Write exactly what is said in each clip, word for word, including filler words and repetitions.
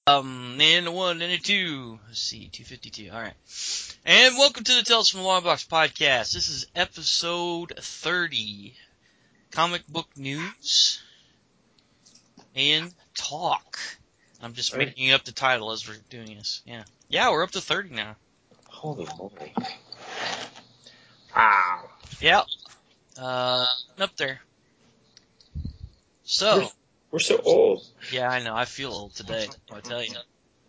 Um, and a one and a two. Let's see, two fifty-two. All right. And welcome to the Tales from the Long Box podcast. This is episode thirty. Comic book news and talk. I'm just Right. making up the title as we're doing this. Yeah. Yeah, we're up to thirty now. Holy moly. Wow. Yep. Uh, up there. So. We're, we're so old. Yeah, I know. I feel old today, I tell you.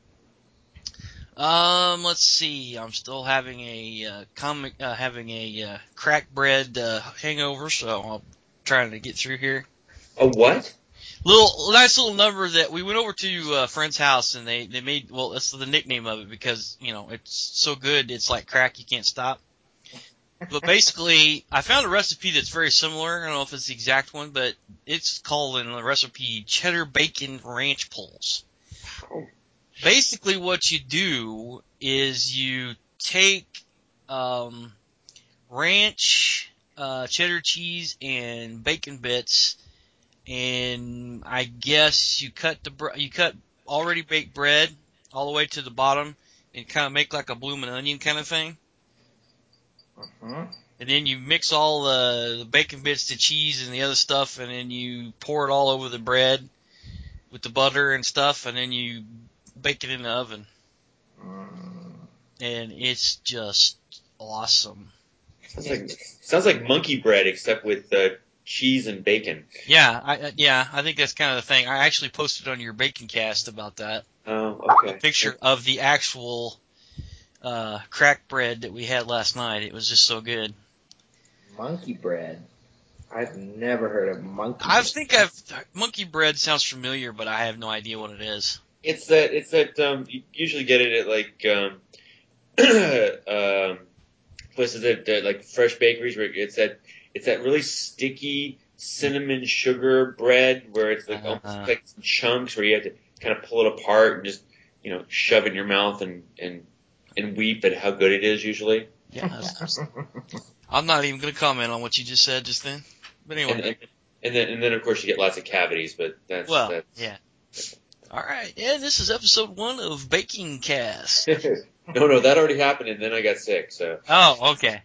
Um, let's see. I'm still having a uh, comic, uh, having a uh, crack bread uh, hangover, so I'm trying to get through here. A what? Little nice little number that we went over to a friend's house and they they made. Well, that's the nickname of it because you know it's so good. It's like crack, you can't stop. But basically, I found a recipe that's very similar. I don't know if it's the exact one, but it's called in the recipe cheddar bacon ranch pulls. Oh. Basically, what you do is you take um, ranch, uh, cheddar cheese, and bacon bits, and I guess you cut the bre- you cut already baked bread all the way to the bottom, and kind of make like a bloomin' onion kind of thing. Uh-huh. And then you mix all the, the bacon bits, the cheese, and the other stuff, and then you pour it all over the bread with the butter and stuff, and then you bake it in the oven. Mm. And it's just awesome. Sounds like sounds like monkey bread except with uh, cheese and bacon. Yeah, I yeah, I think that's kind of the thing. I actually posted on your Bacon Cast about that. Oh, okay. A picture of the actual uh, crack bread that we had last night. It was just so good. Monkey bread. I've never heard of monkey I bread. think I've monkey bread sounds familiar, but I have no idea what it is. It's that it's that um, you usually get it at like um, um, places that, that like fresh bakeries where it's that it's that really sticky cinnamon sugar bread where it's like Uh, almost like some chunks where you have to kind of pull it apart and just you know shove it in your mouth and and and weep at how good it is usually. Yeah, I'm not even going to comment on what you just said just then. But anyway. And, and, and then and then of course you get lots of cavities, but that's Well, that's yeah. All right, and this is episode one of Baking Cast. no, no, that already happened, and then I got sick. So Oh, okay.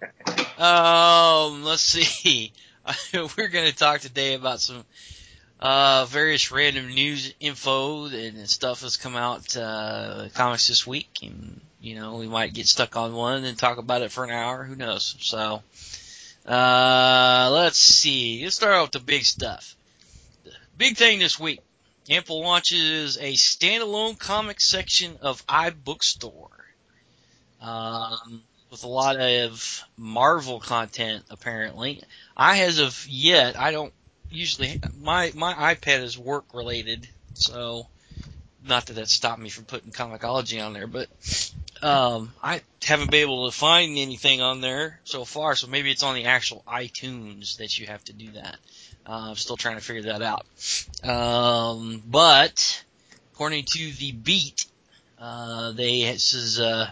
Um, let's see. We're going to talk today about some uh various random news info and stuff that's come out uh comics this week, and you know we might get stuck on one and talk about it for an hour. Who knows? So, uh, let's see. Let's start out with the big stuff. The big thing this week. Ample launches a standalone comic section of iBookstore. Um, with a lot of Marvel content, apparently. I, as of yet, I don't usually, my, my iPad is work related, so, not that that stopped me from putting Comixology on there, but, um, I haven't been able to find anything on there so far, so maybe it's on the actual iTunes that you have to do that. Uh, I'm still trying to figure that out. Um, but, according to The Beat, uh, they, this is, uh,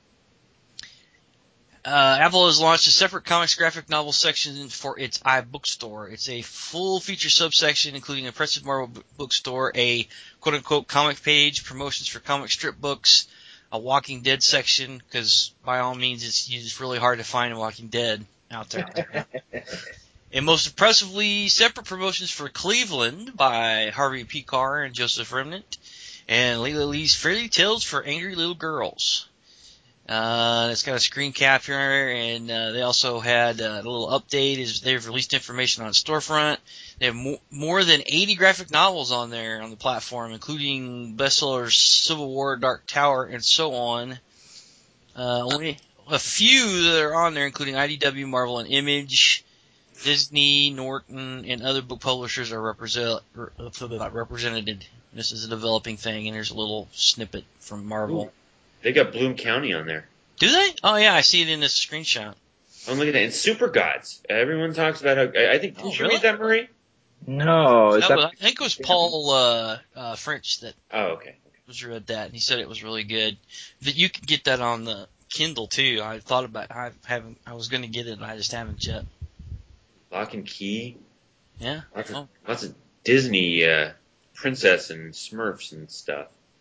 Uh, Apple has launched a separate comics graphic novel section for its iBookstore. It's a full feature subsection including a Impressive Marvel bookstore, a quote-unquote comic page, promotions for comic strip books, a Walking Dead section, because by all means it's, it's really hard to find Walking Dead out there right now. And most impressively, separate promotions for Cleveland by Harvey P. Carr and Joseph Remnant, and Layla Lee's Fairy Tales for Angry Little Girls. Uh, it's got a screen cap here, and uh, they also had uh, a little update. Is they've released information on storefront. They have mo- more than eighty graphic novels on there on the platform, including bestsellers Civil War, Dark Tower, and so on. Uh, only a few that are on there, including I D W, Marvel, and Image. Disney, Norton, and other book publishers are represent, represented. This is a developing thing, and there's a little snippet from Marvel. Ooh, they got Bloom County on there. Do they? Oh yeah, I see it in this screenshot. Oh, look at that. And Super Gods. Everyone talks about how, I, I think, did Oh, you really? read that, Marie? No, is That that, was, I think it was Paul uh, uh, French that Oh, okay. was read that, and he said it was really good. That you can get that on the Kindle too. I thought about, I haven't, I was going to get it, and I just haven't yet. Lock and Key. Yeah. Lots of, Oh. lots of Disney uh, princess and Smurfs and stuff.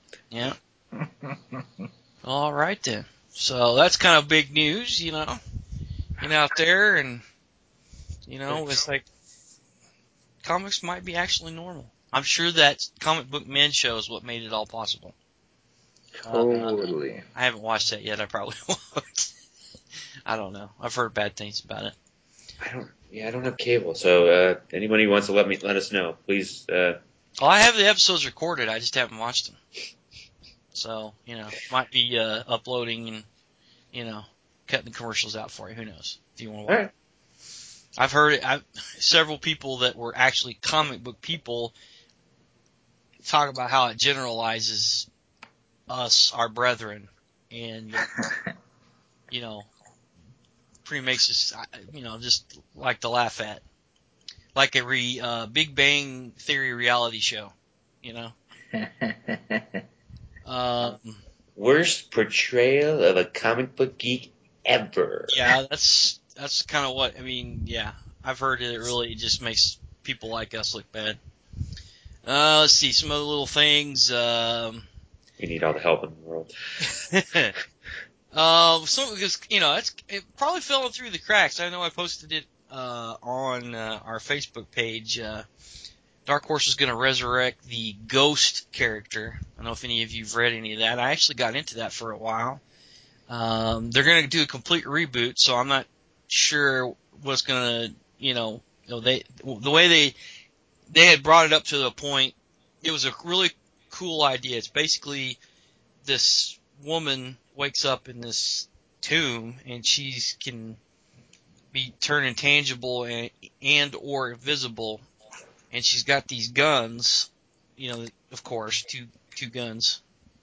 Yeah. All right then. So that's kind of big news, you know, you know, out there, and you know, it's like comics might be actually normal. I'm sure that Comic Book Men show is what made it all possible. Totally. Uh, I haven't watched that yet. I probably won't. I don't know. I've heard bad things about it. I don't. Yeah, I don't have cable, so uh, anybody who wants to let me let us know, please. Uh, Well, I have the episodes recorded. I just haven't watched them. So you know, might be uh, uploading and you know, cutting the commercials out for you. Who knows? If you want to watch. all right. I've heard it, I've, several people that were actually comic book people talk about how it generalizes us, our brethren, and you know, pretty makes us, you know, just like to laugh at, like a re, uh, Big Bang Theory reality show, you know. Um, Worst portrayal of a comic book geek ever. yeah, that's that's kind of what I mean. Yeah, I've heard it. It really just makes people like us look bad. Uh, let's see some other little things. Um, We need all the help in the world. um, so because you know it's it probably fell through the cracks. I know I posted it uh, on uh, our Facebook page. Uh, Dark Horse is going to resurrect the Ghost character. I don't know if any of you've read any of that. I actually got into that for a while. Um, they're going to do a complete reboot, so I'm not sure what's going to, you know, you know, they the way they they had brought it up to the point. It was a really cool idea. It's basically this woman wakes up in this tomb and she can be turned intangible and and or invisible, and she's got these guns, you know, of course, two two guns.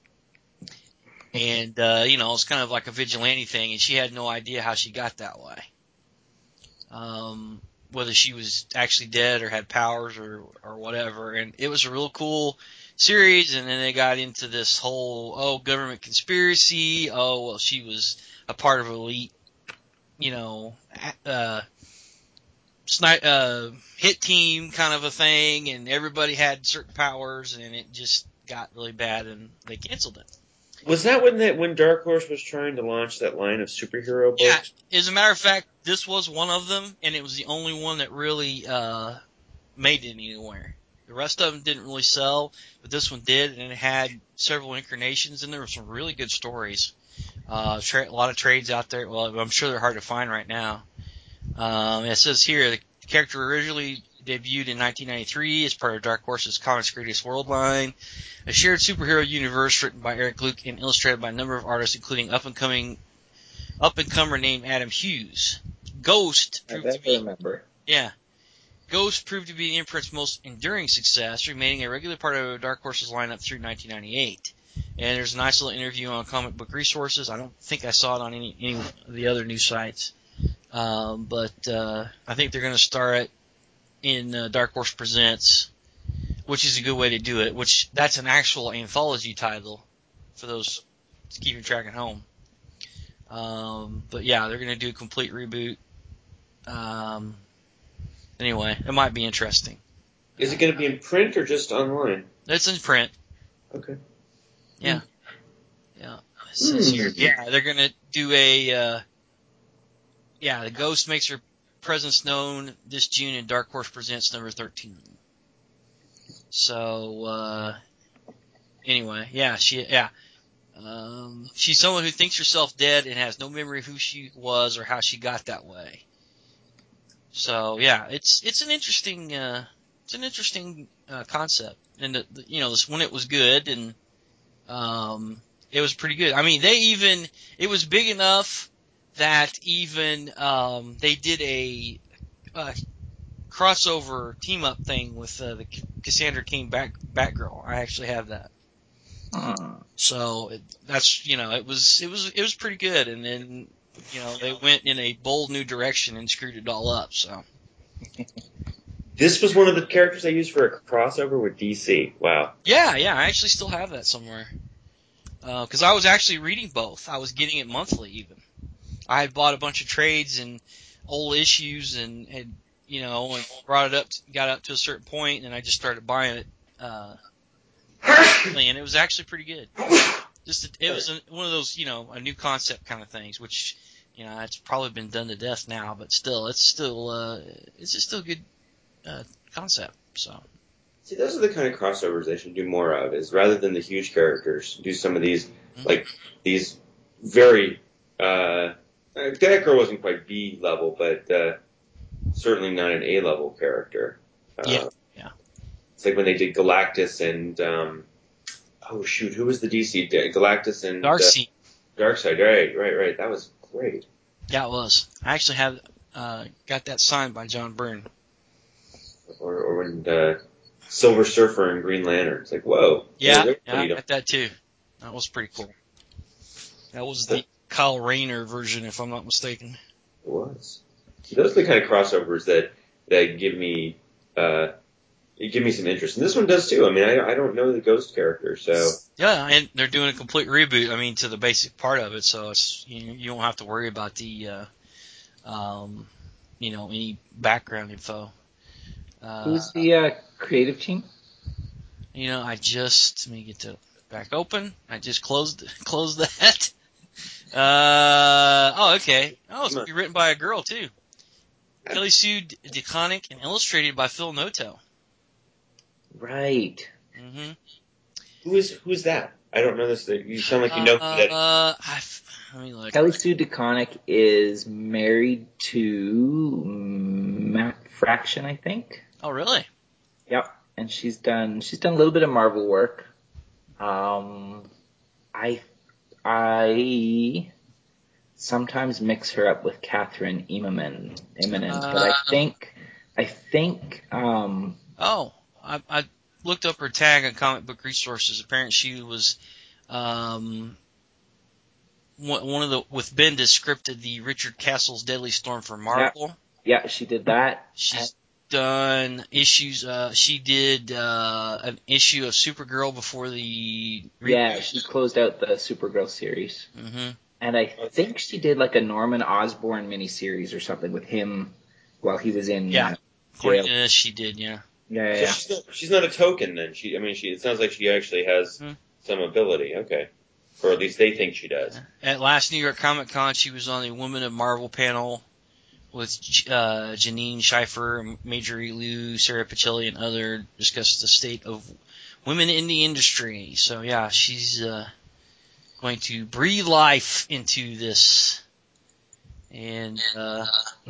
And, uh, you know, it's kind of like a vigilante thing, and she had no idea how she got that way. Um, whether she was actually dead or had powers or, or whatever. And it was a real cool series, and then they got into this whole, oh, government conspiracy, oh, well, she was a part of an elite, you know, uh, snipe, uh, hit team kind of a thing, and everybody had certain powers, and it just got really bad, and they canceled it. Was that when that when Dark Horse was trying to launch that line of superhero Yeah, books? as a matter of fact, this was one of them, and it was the only one that really uh, made it anywhere. The rest of them didn't really sell, but this one did, and it had several incarnations, and there were some really good stories. Uh, tra- a lot of trades out there. Well, I'm sure they're hard to find right now. Um, it says here the character originally debuted in nineteen ninety-three as part of Dark Horse's Comics Greatest World line, a shared superhero universe written by Eric Luke and illustrated by a number of artists, including up-and-coming up-and-comer named Adam Hughes. Ghost I proved bet to I be, remember. yeah, Ghost proved to be the imprint's most enduring success, remaining a regular part of Dark Horse's lineup through nineteen ninety-eight. And there's a nice little interview on Comic Book Resources. I don't think I saw it on any, any of the other news sites. Um, but uh, I think they're going to star it in uh, Dark Horse Presents, which is a good way to do it, which that's an actual anthology title for those keeping track at home. Um, but yeah, they're going to do a complete reboot. Um, anyway, it might be interesting. Is it going to be in print or just online? It's in print. Okay. Yeah. Yeah. It says here. Yeah, they're going to do a, uh, yeah, the Ghost makes her presence known this June in Dark Horse Presents number thirteen. So, uh, anyway, yeah, she, yeah. Um, she's someone who thinks herself dead and has no memory of who she was or how she got that way. So, yeah, it's, it's an interesting, uh, it's an interesting, uh, concept. And, the, the, you know, this when it was good and, um, it was pretty good. I mean, they even, it was big enough that even, um, they did a, uh, crossover team up thing with, uh, the Cassandra King back, Batgirl. I actually have that. Hmm. So it, that's, you know, it was, it was, it was pretty good. And then, you know, they went in a bold new direction and screwed it all up. So. This was one of the characters I used for a crossover with D C. Wow. Yeah, yeah, I actually still have that somewhere. Uh, cause I was actually reading both. I was getting it monthly even. I had bought a bunch of trades and old issues and had, you know, and brought it up, to, got up to a certain point, and I just started buying it, uh, and it was actually pretty good. Just a, it was a, one of those, you know, a new concept kind of things, which, you know, it's probably been done to death now, but still, it's still uh, it's just still a good uh, concept. So. See, those are the kind of crossovers they should do more of. Is rather than the huge characters, do some of these mm-hmm. like these very. Uh, That Girl wasn't quite B level, but uh, certainly not an A level character. Uh, yeah, yeah. It's like when they did Galactus and um, oh shoot, who was the D C? Galactus and Darkseid. Uh, Darkseid, right, right, right. That was great. Yeah, it was. I actually have uh, got that signed by John Byrne. Or, or when uh, Silver Surfer and Green Lantern. It's like, whoa. Yeah, yeah, I got that too. That was pretty cool. That was the Kyle Rayner version, if I'm not mistaken. It was. Those are the kind of crossovers that that give me uh, give me some interest, and this one does too. I mean, I, I don't know the Ghost character, so yeah, and they're doing a complete reboot. I mean, to the basic part of it, so it's you, you don't have to worry about the uh, um, you know any background info. Uh, Who's the uh, creative team? You know, I just let me get to back open. I just closed closed that. Uh oh, okay. Oh, it's gonna be written by a girl too. Kelly Sue DeConnick and illustrated by Phil Noto. Right. Mm-hmm. Who is who's that? I don't know this. You sound like you know uh, who that is. Uh, I've, let me look. Kelly Sue DeConnick is married to Matt Fraction, I think. Oh, really? Yep. And she's done she's done a little bit of Marvel work. Um, I I sometimes mix her up with Catherine Immonen, Immonen, uh, but I think I think um. Oh, I, I looked up her tag on Comic Book Resources. Apparently, she was um one of the with Bendis scripted the Richard Castle's Deadly Storm for Marvel. Yeah, yeah, she did that. She's done issues. Uh, she did uh, an issue of Supergirl before the reboot. Yeah, she closed out the Supergirl series. Mm-hmm. And I think she did like a Norman Osborn miniseries or something with him while he was in yeah. Uh, According to this, she did. Yeah. Yeah, yeah. So yeah. she's not, she's not a token then. She, I mean, she. It sounds like she actually has mm-hmm. some ability. Okay. Or at least they think she does. At last New York Comic Con, she was on the Women of Marvel panel with uh, Janine Schiffer, Majorie Liu, Sarah Pichelli, and other discussed the state of women in the industry. So yeah, she's uh, going to breathe life into this, and uh,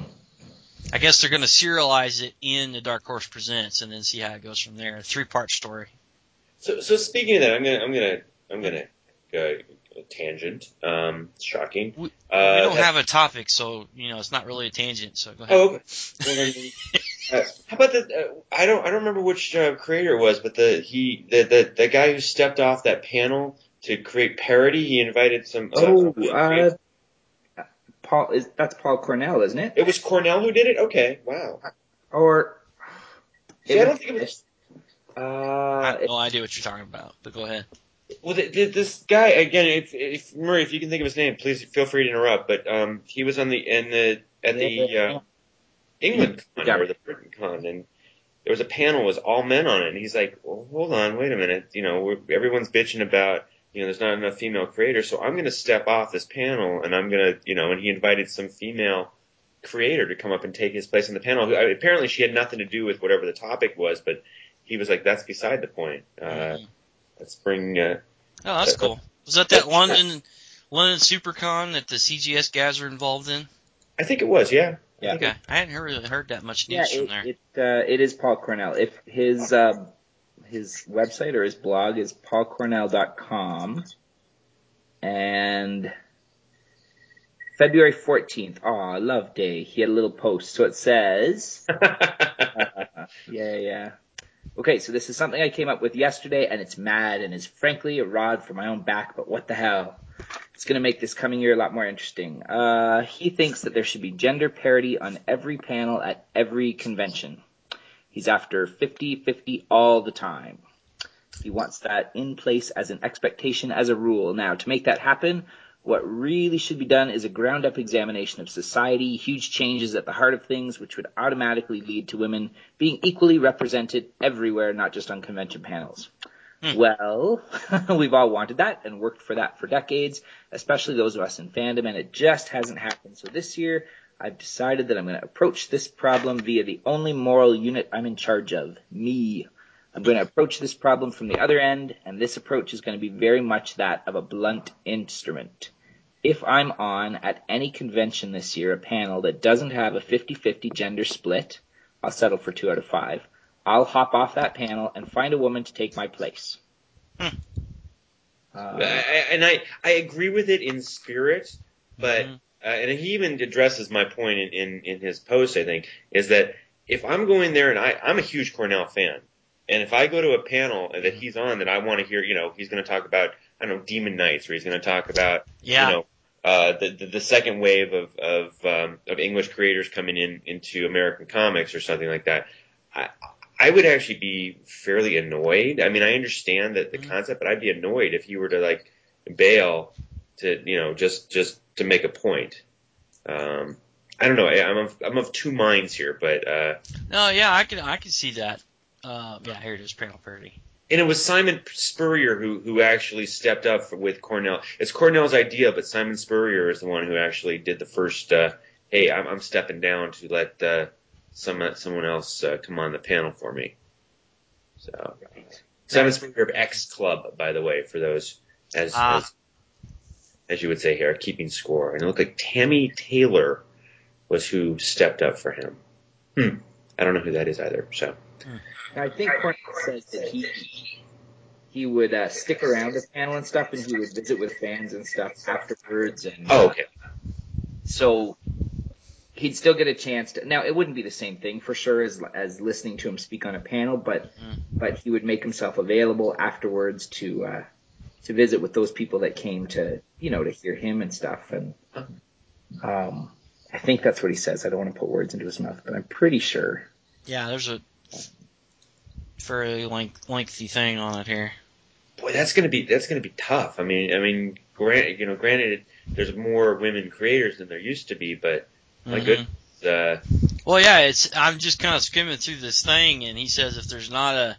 I guess they're going to serialize it in the Dark Horse Presents, and then see how it goes from there. A three-part story. So, so speaking of that, I'm gonna, I'm gonna, I'm gonna. Uh, tangent. Um, shocking. We, uh, we don't that, have a topic, so you know it's not really a tangent. So go ahead. Oh, okay. uh, how about the? Uh, I don't. I don't remember which uh, creator it was, but the he the, the the guy who stepped off that panel to create parody. He invited some. Uh, oh, uh, Paul is that's Paul Cornell, isn't it? It was Cornell who did it. Okay, wow. Or See, I don't think it was. Uh, I have no idea what you're talking about, but go ahead. Well, the, the, this guy again. If, if Murray, if you can think of his name, please feel free to interrupt. But um, he was on the in the at the uh, England con yeah. or the Britain con, and there was a panel with all men on it. And he's like, well, "Hold on, wait a minute. You know, we're, everyone's bitching about you know there's not enough female creators, so I'm going to step off this panel, and I'm going to you know." And he invited some female creator to come up and take his place on the panel. I, apparently, she had nothing to do with whatever the topic was, but he was like, "That's beside the point." Uh, mm-hmm. Let's bring. Uh, oh, that's uh, cool. Was that that London London SuperCon that the C G S guys were involved in? I think it was. Yeah. Yeah. Okay. I hadn't heard heard that much news yeah, from it, there. It uh, it is Paul Cornell. If his uh, his website or his blog is paul cornell dot com, and February fourteenth. Aw, love day. He had a little post. So it says. uh, yeah, yeah. Okay, so this is something I came up with yesterday, and it's mad, and is frankly a rod for my own back, but what the hell? It's going to make this coming year a lot more interesting. Uh, he thinks that there should be gender parity on every panel at every convention. He's after fifty-fifty all the time. He wants that in place as an expectation, as a rule. Now, to make that happen, what really should be done is a ground-up examination of society, huge changes at the heart of things, which would automatically lead to women being equally represented everywhere, not just on convention panels. Hmm. Well, we've all wanted that and worked for that for decades, especially those of us in fandom, and it just hasn't happened. So this year, I've decided that I'm going to approach this problem via the only moral unit I'm in charge of, me. I'm going to approach this problem from the other end, and this approach is going to be very much that of a blunt instrument. If I'm on, at any convention this year, a panel that doesn't have a fifty-fifty gender split, I'll settle for two out of five. I'll hop off that panel and find a woman to take my place. Hmm. Uh, I, and I, I agree with it in spirit, but Mhm. uh, and he even addresses my point in, in, in his post, I think, is that if I'm going there and I, I'm a huge Cornell fan, and if I go to a panel that he's on that I want to hear, you know, he's going to talk about, I don't know, Demon Knights, or he's going to talk about, Yeah. you know, uh, the, the the second wave of of um, of English creators coming in into American comics or something like that. I I would actually be fairly annoyed. I mean, I understand that the Mhm. concept, but I'd be annoyed if you were to like bail to, you know, just just to make a point. Um, I don't know. I, I'm of, I'm of two minds here, but uh, No, yeah, I can I can see that. Uh, yeah, here it is, panel parody. and it was Simon Spurrier who who actually stepped up for, with Cornell. It's Cornell's idea, but Simon Spurrier is the one who actually did the first. Uh, hey, I'm, I'm stepping down to let uh, some someone else uh, come on the panel for me. So Simon Spurrier of X Club, by the way, for those as Ah. as as you would say here, keeping score. And it looked like Tammy Taylor was who stepped up for him. Hmm. I don't know who that is either. So I think Cornell says that he he would uh, stick around the panel and stuff, and he would visit with fans and stuff afterwards. And oh, uh, okay. so he'd still get a chance to. Now, it wouldn't be the same thing for sure as as listening to him speak on a panel, but Mm. but he would make himself available afterwards to uh, to visit with those people that came to you know to hear him and stuff. And um, I think that's what he says. I don't want to put words into his mouth, but I'm pretty sure. Yeah, there's a fairly length, lengthy thing on it here. Boy, that's gonna be that's gonna be tough. I mean, I mean, grant you know, granted, there's more women creators than there used to be, but my Mhm. goodness, uh, Well, yeah, it's. I'm just kind of skimming through this thing, and he says if there's not a,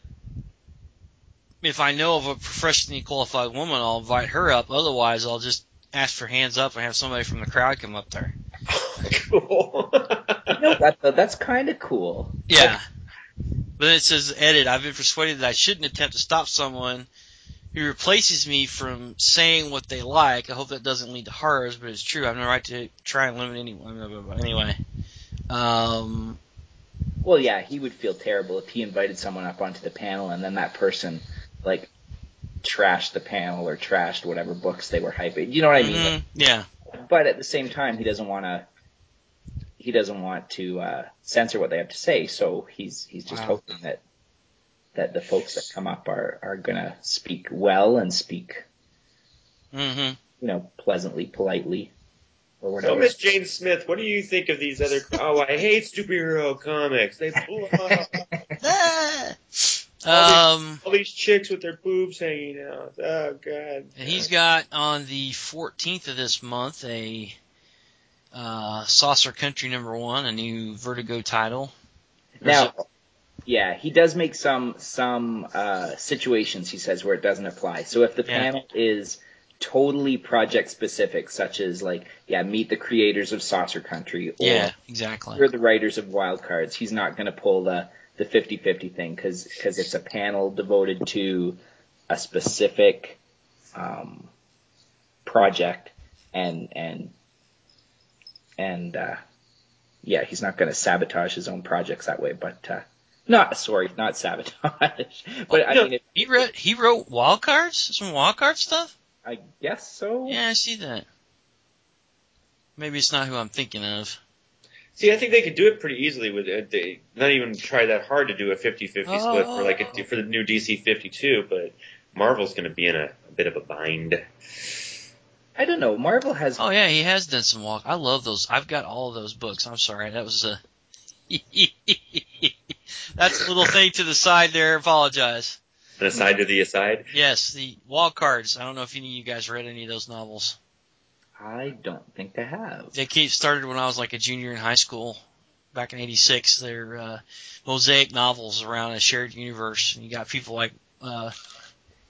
if I know of a professionally qualified woman, I'll invite her up. Otherwise, I'll just ask for hands up and have somebody from the crowd come up there. cool. You know what, though? That's kind of cool. Yeah. But then it says, edit, I've been persuaded that I shouldn't attempt to stop someone who replaces me from saying what they like. I hope that doesn't lead to horrors, but it's true. I have no right to try and limit anyone. Blah, blah, blah. Anyway. Um, Well, yeah, he would feel terrible if he invited someone up onto the panel and then that person, like, trashed the panel or trashed whatever books they were hyping. You know what I mean? mhm, yeah. But at the same time, he doesn't want to. He doesn't want to uh, censor what they have to say, so he's he's just Wow. hoping that that the folks that come up are are gonna speak well and speak, Mhm. you know, pleasantly, politely, or So, whatever. Miss Jane Smith, what do you think of these other? Oh, I hate superhero comics. They blew up. Ah. Um, All these chicks with their boobs hanging out. Oh God. and he's got on the fourteenth of this month a uh, Saucer Country number one, a new Vertigo title. There's Now, yeah, he does make some some uh, situations, he says, where it doesn't apply. So if the Yeah. panel is totally project specific, such as like, yeah, meet the creators of Saucer Country, or Yeah, exactly. you're the writers of Wild Cards, he's not going to pull the the fifty-fifty thing because it's a panel devoted to a specific um, project, and and and uh, yeah, he's not going to sabotage his own projects that way. But uh, not sorry, not sabotage. But I No. mean, it, He wrote he wrote Wild Cards, some Wild Card stuff. I guess so. Yeah, I see that. Maybe it's not who I'm thinking of. See, I think they could do it pretty easily with it. They not even try that hard to do a fifty-fifty split for like a, for the new D C fifty-two, but Marvel's going to be in a, a bit of a bind. I don't know. Marvel has. Oh yeah, he has done some walk. I love those. I've got all of those books. I'm sorry, that was a. That's a little thing to the side there. Apologize. An aside to the aside. Yes, the Wild Cards. I don't know if any of you guys read any of those novels. I don't think they have. They came started when I was like a junior in high school, back in eighty-six. They're uh, mosaic novels around a shared universe, and you got people like uh,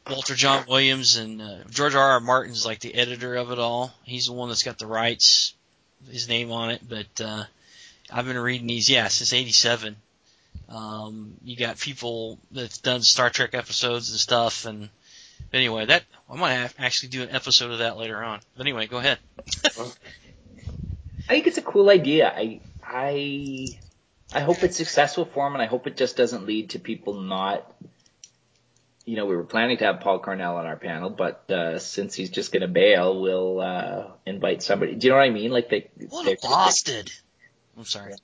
Walter John Williams and uh, George R. R. Martin's like the editor of it all. He's the one that's got the rights, his name on it. But uh, I've been reading these, yeah, since eighty-seven. Um, you got people that's done Star Trek episodes and stuff. And anyway, that I might have actually do an episode of that later on. But anyway, go ahead. I think it's a cool idea. I I I hope it's successful for him, and I hope it just doesn't lead to people not. You know, we were planning to have Paul Cornell on our panel, but uh, since he's just going to bail, we'll uh, invite somebody. Do you know what I mean? Like they. What a bastard! I'm sorry.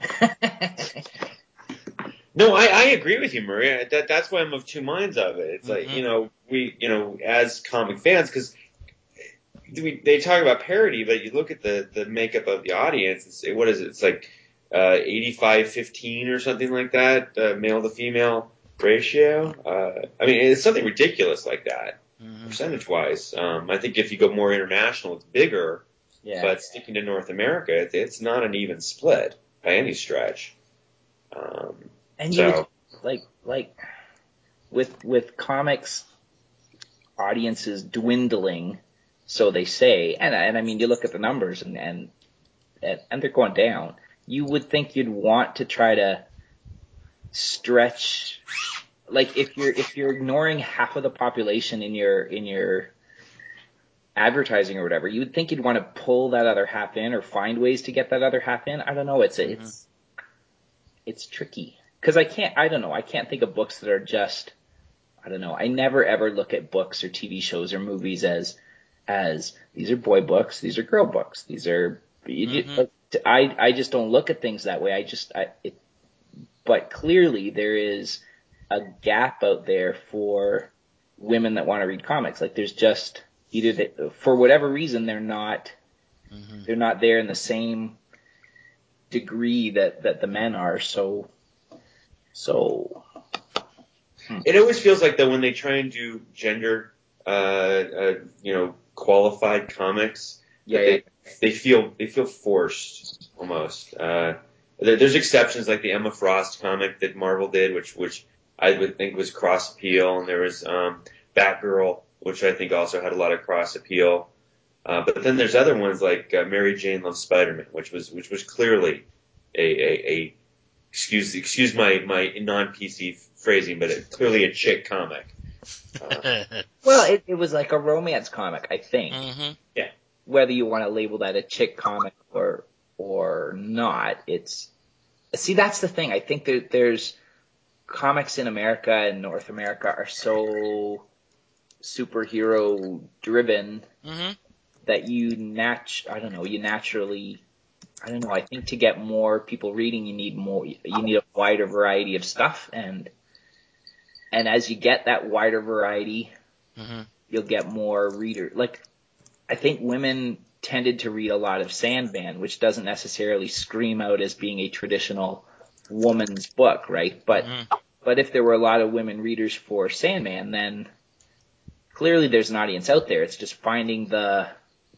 No, I, I agree with you, Maria. That that's why I'm of two minds of it. It's Mm-hmm. like, you know, we, you know, as comic fans, because they talk about parody, but you look at the, the makeup of the audience. It's, what is it? It's like uh, eighty-five fifteen or something like that, uh, male to female ratio. Uh, I mean, it's something ridiculous like that, Mm-hmm. percentage wise. Um, I think if you go more international, it's bigger. Yeah. But sticking to North America, it's, it's not an even split by any stretch. Um, And you so. would, like like with with comics audiences dwindling, so they say, and and I mean you look at the numbers and and and they're going down. You would think you'd want to try to stretch, like if you're if you're ignoring half of the population in your in your advertising or whatever, you would think you'd want to pull that other half in or find ways to get that other half in. I don't know. It's a, Mm-hmm. it's it's tricky. Because I can't, I don't know, I can't think of books that are just, I don't know, I never ever look at books or T V shows or movies as, as these are boy books, these are girl books, these are, Mm-hmm. I, I just don't look at things that way. I just, I, it, but clearly there is a gap out there for women that want to read comics. Like there's just, either they, for whatever reason, they're not, Mm-hmm. they're not there in the same degree that, that the men are. So, So, It always feels like that when they try and do gender, uh, uh, you know, qualified comics, yeah, that yeah. they they feel they feel forced almost. Uh, there, there's exceptions like the Emma Frost comic that Marvel did, which which I would think was cross appeal, and there was um, Batgirl, which I think also had a lot of cross appeal. Uh, but then there's other ones like uh, Mary Jane Loves Spider-Man, which was which was clearly a, a, a excuse excuse my, my non-P C phrasing, but it, clearly a chick comic. Uh, Well, it, it was like a romance comic, I think. Mm-hmm. Yeah. Whether you want to label that a chick comic or or not, it's see that's the thing. I think that there's comics in America and North America are so superhero driven Mm-hmm. that you nat I don't know, you naturally I don't know, I think to get more people reading you need more you need a wider variety of stuff, and and as you get that wider variety, Mm-hmm. you'll get more reader. Like, I think women tended to read a lot of Sandman, which doesn't necessarily scream out as being a traditional woman's book, right? But Mm-hmm. but if there were a lot of women readers for Sandman, then clearly there's an audience out there. It's just finding the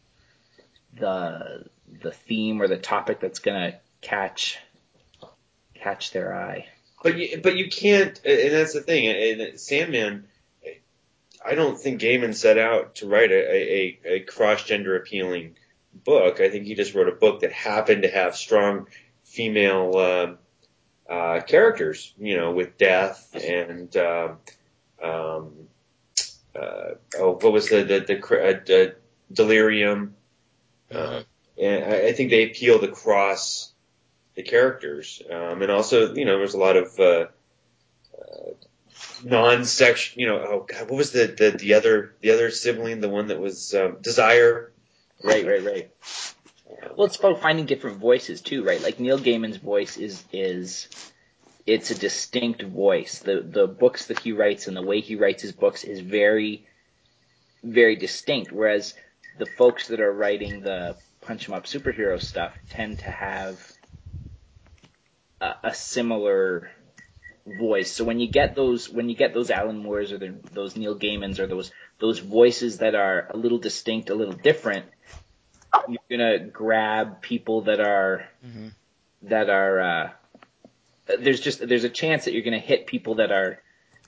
the the theme or the topic that's gonna catch catch their eye. but you, but you can't, and that's the thing. And Sandman, I don't think Gaiman set out to write a, a, a cross-gender appealing book. I think he just wrote a book that happened to have strong female uh, uh, characters, you know, with death and uh, um, uh, oh, what was the the, the, uh, the delirium. Uh, and I, I think they appealed across the characters, um, and also, you know, there's a lot of uh, uh, non-sex. You know, oh God, what was the, the the other the other sibling, the one that was um, Desire? Right, right, right. Well, it's about finding different voices too, right? Like Neil Gaiman's voice is is it's a distinct voice. The the books that he writes and the way he writes his books is very very distinct, whereas the folks that are writing the punch 'em up superhero stuff tend to have a, a similar voice. So when you get those when you get those Alan Moores or the, those Neil Gaimans or those those voices that are a little distinct, a little different, you're gonna grab people that are Mm-hmm. that are uh, there's just there's a chance that you're gonna hit people that are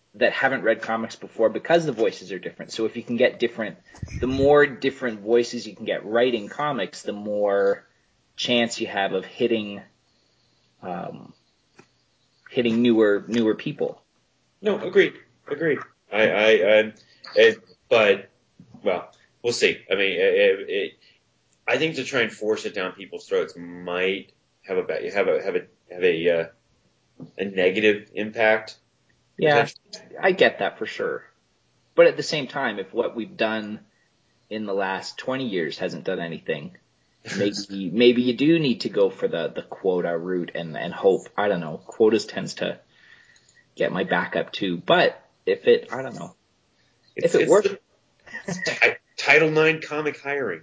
that haven't read comics before because the voices are different. So if you can get different, the more different voices you can get writing comics, the more chance you have of hitting, um, hitting newer newer people. No, agreed, agreed. I, I, I it, but well, we'll see. I mean, it, it, I think to try and force it down people's throats might have a have a have a have a uh, a negative impact. Yeah, I get that for sure. But at the same time, if what we've done in the last twenty years hasn't done anything, maybe maybe you do need to go for the, the quota route and, and hope. I don't know. Quotas tends to get my back up too. But if it, I don't know. It's, if it it's works. The, Title nine comic hiring.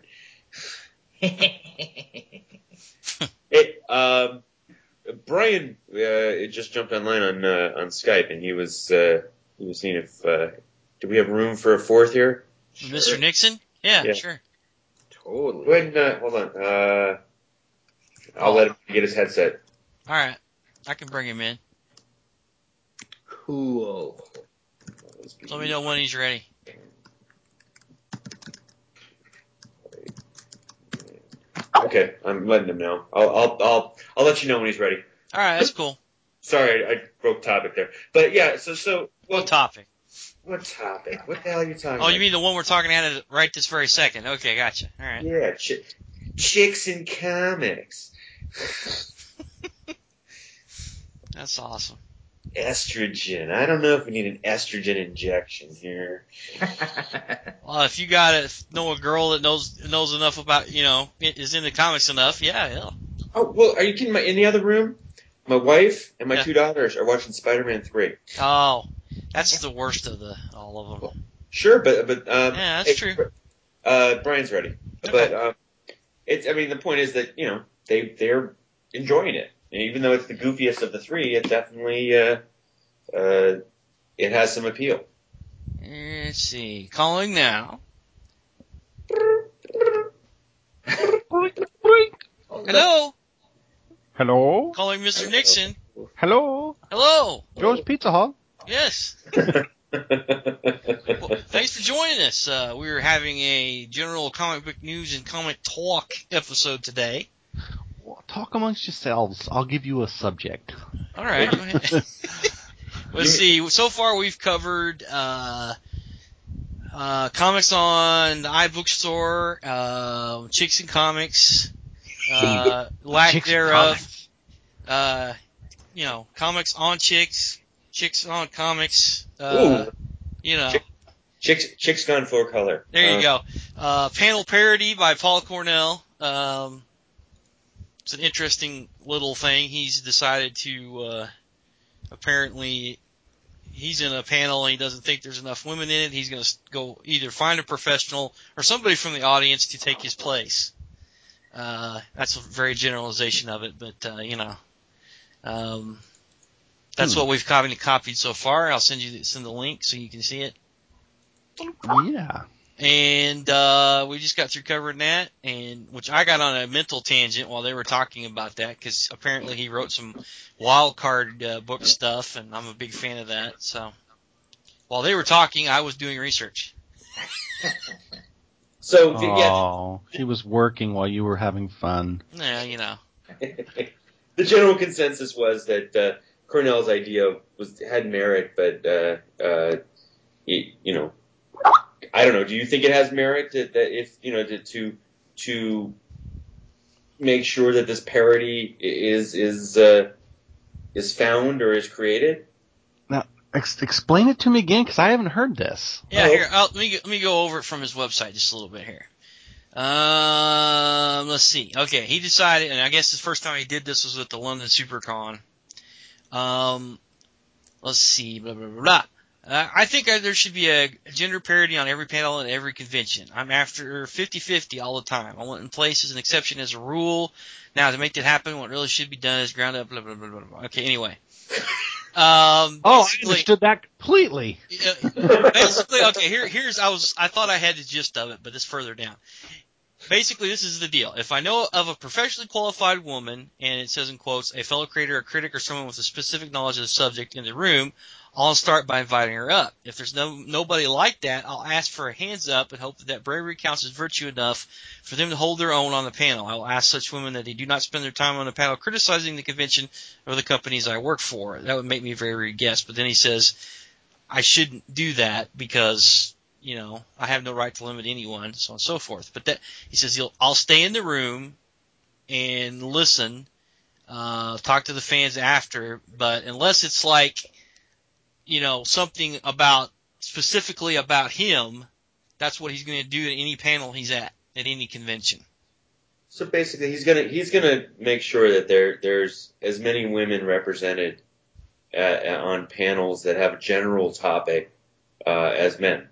it, um, Brian uh, just jumped online on uh, on Skype, and he was uh, he was seeing if uh, do we have room for a fourth here? Sure. Mister Nixon? Yeah, yeah, sure. Totally. Go ahead and uh, hold on. Uh, I'll oh. let him get his headset. All right, I can bring him in. Cool. Let me know when he's ready. Okay, I'm letting him know. I'll I'll I'll I'll let you know when he's ready. All right, that's cool. Sorry, I broke topic there. But yeah, so so well, what topic? What topic? What the hell are you talking? Oh, about? you mean the one we're talking about right this very second? Okay, gotcha. All right. Yeah, ch- chicks in comics. That's awesome. Estrogen. I don't know if we need an estrogen injection here. Well, if you got to know a girl that knows knows enough about, you know, is into comics enough, yeah, yeah. Oh, well, are you kidding? My, in the other room, my wife and my yeah. two daughters are watching Spider-Man three. Oh, that's the worst of the all of them. Well, sure, but but um, yeah, that's hey, true. Uh, Brian's ready, okay. but um, it's. I mean, the point is that you know they they're enjoying it, and even though it's the goofiest of the three, it definitely uh, uh, it has some appeal. Let's see. Calling now. Hello. Hello. Calling Mister Nixon. Hello. Hello. Joe's Pizza Hut. Yes. Well, thanks for joining us. Uh, we're having a general comic book news and comic talk episode today. Well, talk amongst yourselves. I'll give you a subject. All right, go ahead. Let's see. So far, we've covered uh, uh, comics on the iBookstore, uh, Chicks and Comics, uh, lack Chicks thereof. Uh, you know, comics on chicks, chicks on comics. Uh, Ooh. You know. Chick, chicks, chicks gone full color. There you um, go. Uh, panel parody by Paul Cornell. Um, it's an interesting little thing. He's decided to, uh, apparently, he's in a panel and he doesn't think there's enough women in it. He's going to go either find a professional or somebody from the audience to take his place. Uh, that's a very generalization of it, but, uh, you know, um, that's hmm. what we've copied, copied so far. I'll send you send the link so you can see it. Yeah. And uh, we just got through covering that, and which I got on a mental tangent while they were talking about that, because apparently he wrote some wild card uh, book stuff, and I'm a big fan of that. So while they were talking, I was doing research. So oh, yeah. She was working while you were having fun. Yeah, you know. The general consensus was that uh, Cornell's idea was had merit, but uh, uh, you, you know. I don't know. Do you think it has merit that, that if you know to, to to make sure that this parody is is uh, is found or is created? Now, ex- explain it to me again, because I haven't heard this. Yeah, oh. here I'll, let me let me go over it from his website just a little bit here. Um, let's see. Okay, he decided, and I guess the first time he did this was at the London SuperCon. Um, let's see. Blah blah blah. blah. Uh, I think there should be a gender parity on every panel at every convention. I'm after fifty-fifty all the time. I want in place as an exception as a rule. Now, to make that happen, what really should be done is ground up, blah, blah, blah, blah, blah. Okay, anyway. Um, oh, I understood that completely. Uh, basically, okay, here, here's, I was, I thought I had the gist of it, but it's further down. Basically, this is the deal. If I know of a professionally qualified woman, and it says in quotes, a fellow creator, a critic, or someone with a specific knowledge of the subject in the room, I'll start by inviting her up. If there's no nobody like that, I'll ask for a hands up and hope that, that bravery counts as virtue enough for them to hold their own on the panel. I will ask such women that they do not spend their time on the panel criticizing the convention or the companies I work for. That would make me a very rude guest. But then he says, I shouldn't do that because, you know, I have no right to limit anyone, so on and so forth. But that, he says, he'll, I'll stay in the room and listen, uh, talk to the fans after, but unless it's like, you know, something about, specifically about him, that's what he's going to do at any panel he's at, at any convention. So basically, he's gonna he's gonna make sure that there there's as many women represented at, at, on panels that have a general topic uh, as men.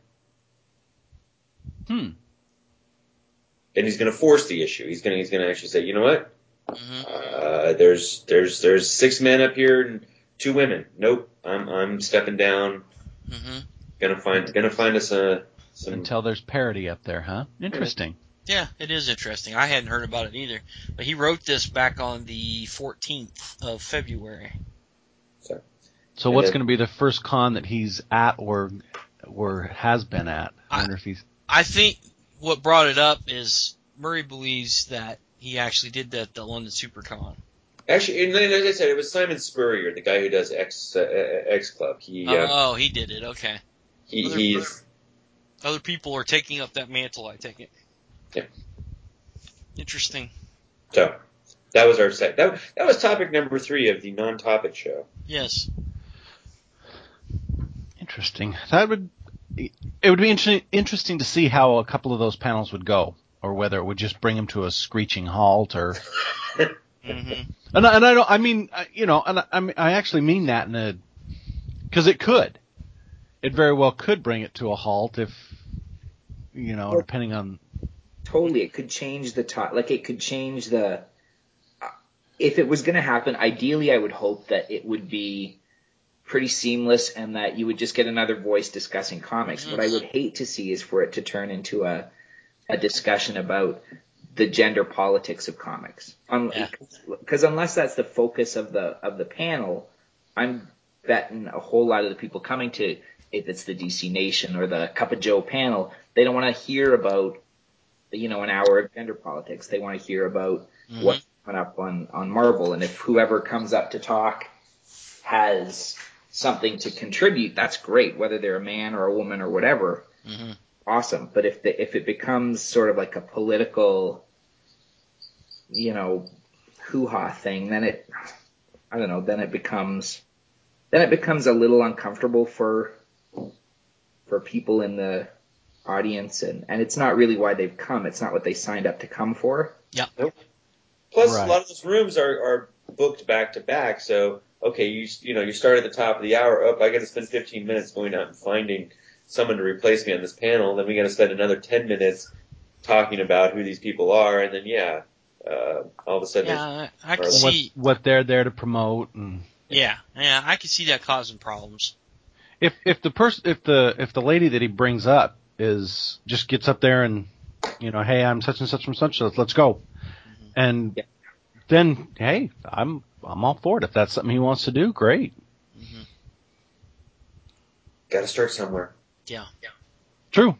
Hmm. And he's gonna force the issue. He's gonna he's gonna actually say, you know what? Mm-hmm. Uh, there's there's there's six men up here and two women. Nope, I'm I'm stepping down. Mm-hmm. Gonna find gonna find us a some. Until there's parity up there, huh? Interesting. Yeah, it is interesting. I hadn't heard about it either. But he wrote this back on the fourteenth of February. So, So what's going to be the first con that he's at or or has been at? I wonder I, if he's. I think what brought it up is Murray believes that he actually did that at the London SuperCon. Actually, and as I said, it was Simon Spurrier, the guy who does X uh, X Club. He uh, Oh, he did it. Okay. he Other, he's other people are taking up that mantle, I take it. Yeah. Interesting. So that was our set. That that was topic number three of the non-topic show. Yes. Interesting. That would it would be inter- interesting to see how a couple of those panels would go, or whether it would just bring them to a screeching halt, or. Mm-hmm. And I, and I don't. I mean, you know, and I, I, mean, I actually mean that in a because it could. It very well could bring it to a halt if, you know, Well, depending on. Totally, it could change the top. Like it could change the. Uh, if it was going to happen, ideally, I would hope that it would be pretty seamless and that you would just get another voice discussing comics. Mm-hmm. What I would hate to see is for it to turn into a a discussion about the gender politics of comics. Because yeah. unless that's the focus of the of the panel, I'm betting a whole lot of the people coming to, if it's the D C Nation or the Cup of Joe panel, they don't want to hear about, you know, an hour of gender politics. They want to hear about mm-hmm. what's coming up on, on Marvel. And if whoever comes up to talk has something to contribute, that's great, whether they're a man or a woman or whatever. Mm-hmm. Awesome. But if the, if it becomes sort of like a political, you know, hoo-ha thing, then it, I don't know, then it becomes, then it becomes a little uncomfortable for, for people in the audience, and, and it's not really why they've come. It's not what they signed up to come for. Yeah. Nope. Plus, right. a lot of those rooms are, are booked back to back. So, okay, you you know, you start at the top of the hour. Oh, I got to spend fifteen minutes going out and finding someone to replace me on this panel. Then we got to spend another ten minutes talking about who these people are, and then yeah, uh, all of a sudden, yeah, I can what, see what they're there to promote. And yeah, yeah, I can see that causing problems. If if the person if the if the lady that he brings up is just gets up there and, you know, hey, I'm such and such from such, let's let's go, mm-hmm. and yeah. then hey, I'm I'm all for it. If that's something he wants to do, great. Mm-hmm. Got to start somewhere. Yeah. Yeah. True.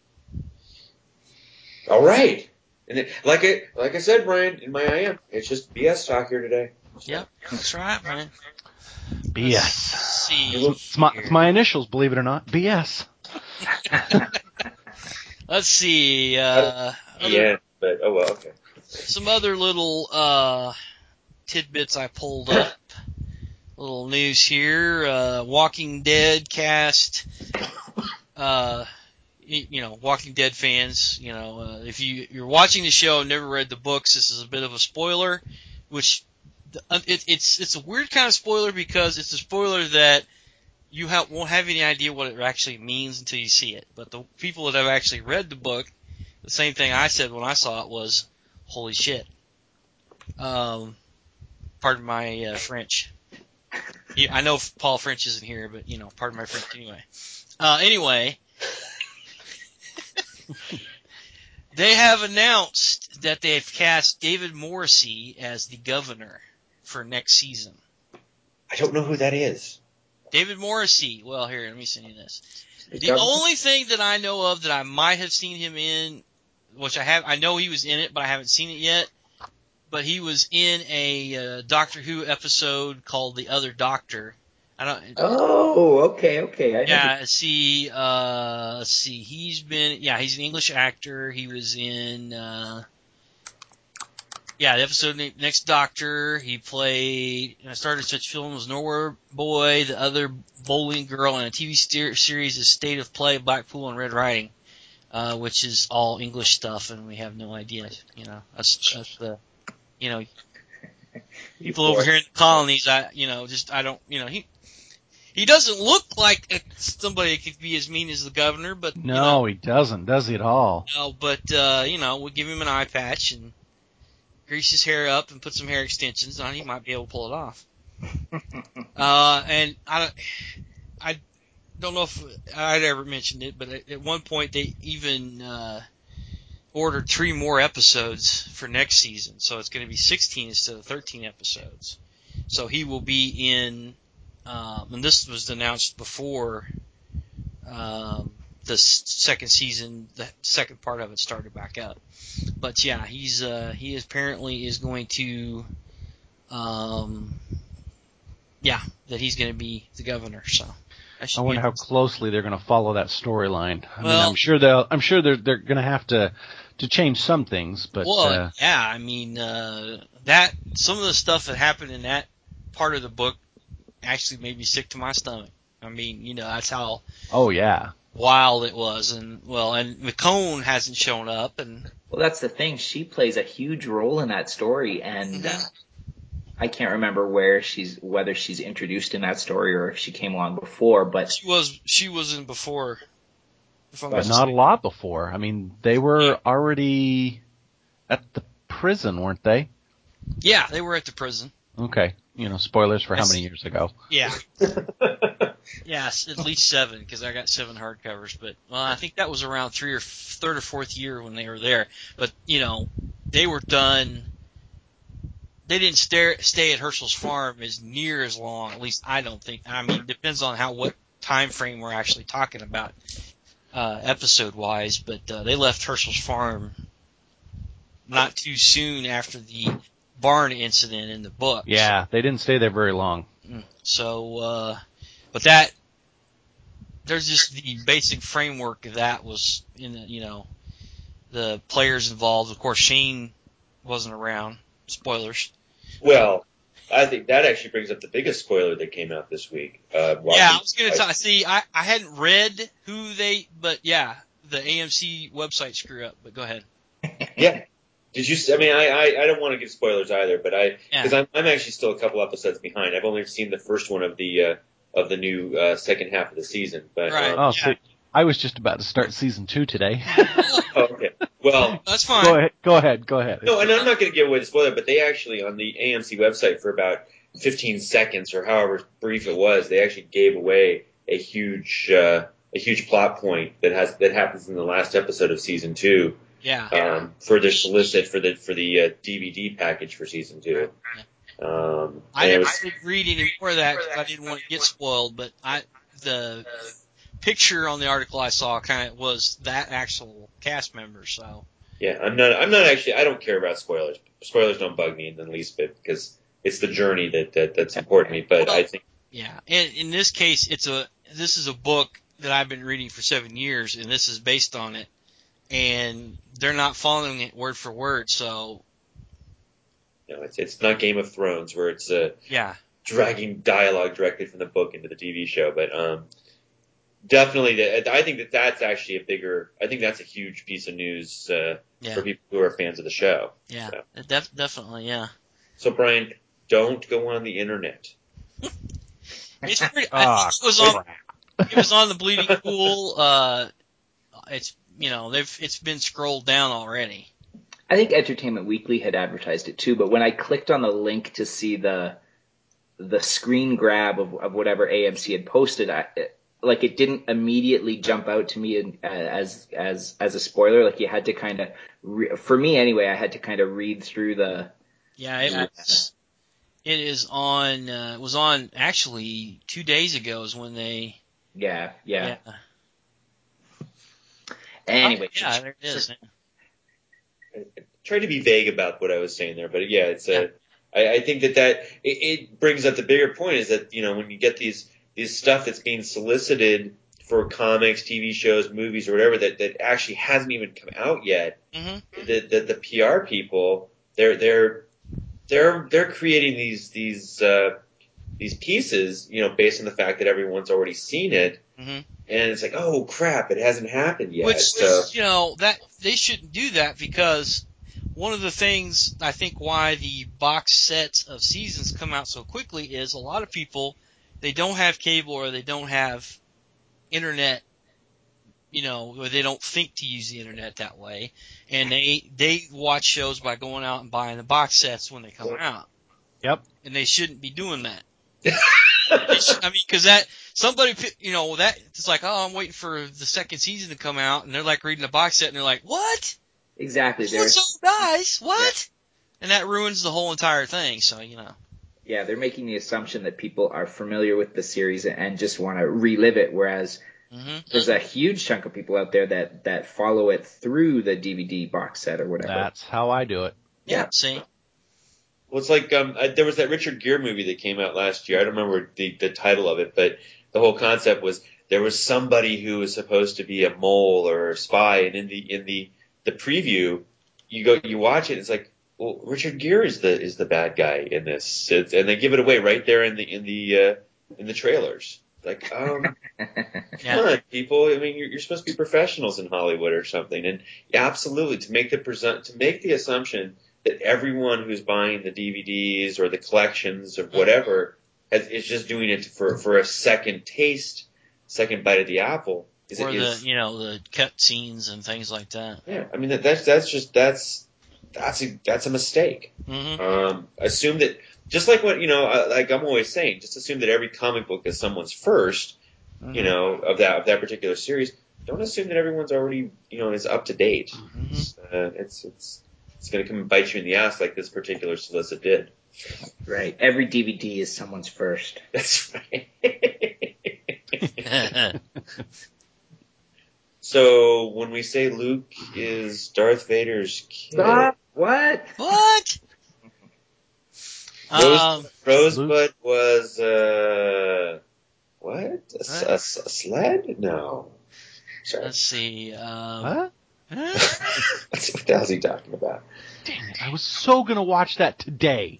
All right. And it, like I like I said, Brian, in my I am, it's just B S talk here today. So. Yep, that's right, man. B S. See it's my it's my initials, believe it or not. B S. Let's see. Uh, yeah, other, but oh well, okay. Some other little uh, tidbits I pulled up. Little news here. Uh, Walking Dead cast. Uh, you know, Walking Dead fans. You know, uh, if you you're watching the show and never read the books, this is a bit of a spoiler. Which it, it's it's a weird kind of spoiler because it's a spoiler that you ha- won't have any idea what it actually means until you see it. But the people that have actually read the book, the same thing I said when I saw it was, holy shit. Um, pardon my uh, French. Yeah, I know Paul French isn't here, but, you know, pardon my French anyway. Uh, anyway, they have announced that they've cast David Morrissey as the governor for next season. I don't know who that is. David Morrissey. Well, here, let me send you this. The The government? only thing that I know of that I might have seen him in, which I have, I know he was in it, but I haven't seen it yet. But he was in a uh, Doctor Who episode called The Other Doctor. I don't. Oh, okay, okay. I know Yeah, see, uh, let's see. He's been, yeah, he's an English actor. He was in, uh, yeah, the episode named Next Doctor. He played, I started such films as Nowhere Boy, The Other Bowling Girl, and a T V steer, series is State of Play, Blackpool, and Red Riding, uh, which is all English stuff, and we have no idea, you know, that's, that's the, you know, people over here in the colonies, I, you know, just, I don't, you know, he, He doesn't look like somebody that could be as mean as the governor, but No, you know, he doesn't, does he at all? no, but uh, you know, we'll give him an eye patch and grease his hair up and put some hair extensions on. He might be able to pull it off. uh, and I, I don't know if I'd ever mentioned it, but at one point they even uh, ordered three more episodes for next season, so it's going to be sixteen instead of thirteen episodes. So he will be in. Um, and this was announced before um, the second season, the second part of it started back up. But yeah, he's uh, he apparently is going to, um, yeah, that he's going to be the governor. So I wonder how closely they're going to follow that storyline. I well, mean, I'm sure they'll. I'm sure they're they're going to have to to change some things, but well, uh, yeah, I mean uh, that some of the stuff that happened in that part of the book actually made me sick to my stomach. I mean, you know, that's how oh yeah, wild it was, and well, and McCone hasn't shown up, and Well, that's the thing. She plays a huge role in that story, and uh, I can't remember where she's, whether she's introduced in that story or if she came along before. But she was she was in before, if I'm but not not a mistaken. lot before. I mean, they were Yeah. already at the prison, weren't they? Yeah, they were at the prison. Okay, you know, spoilers for how Yes. many years ago? Yeah, yes, at least seven because I got seven hardcovers. But well, I think that was around three or f- third or fourth year when they were there. But you know, they were done. They didn't stay stay at Herschel's farm as near as long. At least I don't think. I mean, it depends on how what time frame we're actually talking about, uh, episode wise. But uh, they left Herschel's farm not too soon after the barn incident in the book. Yeah, they didn't stay there very long. So, uh, but that, there's just the basic framework of that was in the, you know, the players involved. Of course, Shane wasn't around. Spoilers. Well, I think that actually brings up the biggest spoiler that came out this week. Uh, Yeah, I was going to talk. See, I, I hadn't read who they, but yeah, the A M C website screw up, but go ahead. Yeah. Did you? I mean, I I, I don't want to give spoilers either, but I because Yeah. I'm I'm actually still a couple episodes behind. I've only seen the first one of the uh, of the new uh, second half of the season. But Right. um, Oh, Yeah. so I was just about to start season two today. oh, okay. Well, That's fine. Go ahead. Go ahead. Go ahead. no, and I'm not going to give away the spoiler, but they actually on the A M C website for about fifteen seconds or however brief it was, they actually gave away a huge uh, a huge plot point that has that happens in the last episode of season two. Yeah. Um, for the solicit for the for the uh, D V D package for season two. Um, I and it never was, did read any more of that because I didn't want to get spoiled, but I, the picture on the article I saw kind of was that actual cast member, so. yeah, I'm not I'm not actually I don't care about spoilers. Spoilers don't bug me in the least bit because it's the journey that, that that's important to me. But Well, I think yeah, and in this case, it's a this is a book that I've been reading for seven years, and this is based on it, and they're not following it word for word, so you know it's it's not Game of Thrones where it's uh, yeah, dragging dialogue directly from the book into the T V show. But um, definitely, the, I think that that's actually a bigger. I think that's a huge piece of news uh, yeah, for people who are fans of the show. yeah, So, def- definitely, yeah. so Brian, don't go on the internet. It's pretty. I Ah, think it was on. crap. It was on the Bleeding Pool. Uh, it's you know they've it's been scrolled down already. I think Entertainment Weekly had advertised it too. But when I clicked on the link to see the the screen grab of, of whatever A M C had posted, I, it, like it didn't immediately jump out to me in, as as as a spoiler. Like you had to kind of, re- for me anyway, I had to kind of read through the. Yeah, it Yeah. was. It is on. Uh, it was on actually two days ago. Is when they. Yeah, yeah. Yeah. Anyway, Oh, yeah, there it is. I tried to be vague about what I was saying there, but yeah, it's Yeah. a. I, I think that that it, it brings up the bigger point is that you know when you get these these stuff that's being solicited for comics, T V shows, movies, or whatever that, that actually hasn't even come out yet, Mm-hmm. the, the the P R people they're they're they're they're creating these these uh, these pieces you know based on the fact that everyone's already seen it, Mm-hmm. and it's like oh crap, it hasn't happened yet. Which, so you know, that they shouldn't do that because one of the things I think why the box sets of seasons come out so quickly is a lot of people they don't have cable or they don't have internet, you know, or they don't think to use the internet that way, and they they watch shows by going out and buying the box sets when they come out. Yep. And they shouldn't be doing that. Should, I mean, because that somebody, you know, that it's like, oh, I'm waiting for the second season to come out, and they're like reading the box set, and they're like, what? exactly. So and There's so dies? What? Yeah. And that ruins the whole entire thing. So you know. Yeah, they're making the assumption that people are familiar with the series and just want to relive it, whereas mm-hmm. there's a huge chunk of people out there that, that follow it through the D V D box set or whatever. That's how I do it. Yeah, Yeah. see? Well, it's like um, I, there was that Richard Gere movie that came out last year. I don't remember the, the title of it, but the whole concept was there was somebody who was supposed to be a mole or a spy, and in the in the the preview, you go you watch it, and it's like, well, Richard Gere is the is the bad guy in this, it's, and they give it away right there in the in the uh, in the trailers. Like, um, Yeah. come on, people! I mean, you're, you're supposed to be professionals in Hollywood or something, and yeah, absolutely to make the present to make the assumption that everyone who's buying the D V Ds or the collections or whatever has, is just doing it for for a second taste, second bite of the apple. Is Or it, the is, you know the cut scenes and things like that. yeah, I mean that, that's that's just that's that's a that's a mistake. Mm-hmm. Um, assume that just like what you know, uh, like I'm always saying, just assume that every comic book is someone's first. Mm-hmm. You know, of that of that particular series. Don't assume that everyone's already you know is up to date. Mm-hmm. It's, uh, it's it's it's going to come and bite you in the ass like this particular solicit did. Right. Every D V D is someone's first. That's right. So when we say Luke is Darth Vader's kid, Stop. What? What? Rose, um, Rosebud was uh what? A, What? a, a sled? No. Sorry. let's see. Um, Huh? what the hell is he talking about? Dang it. I was so going to watch that today.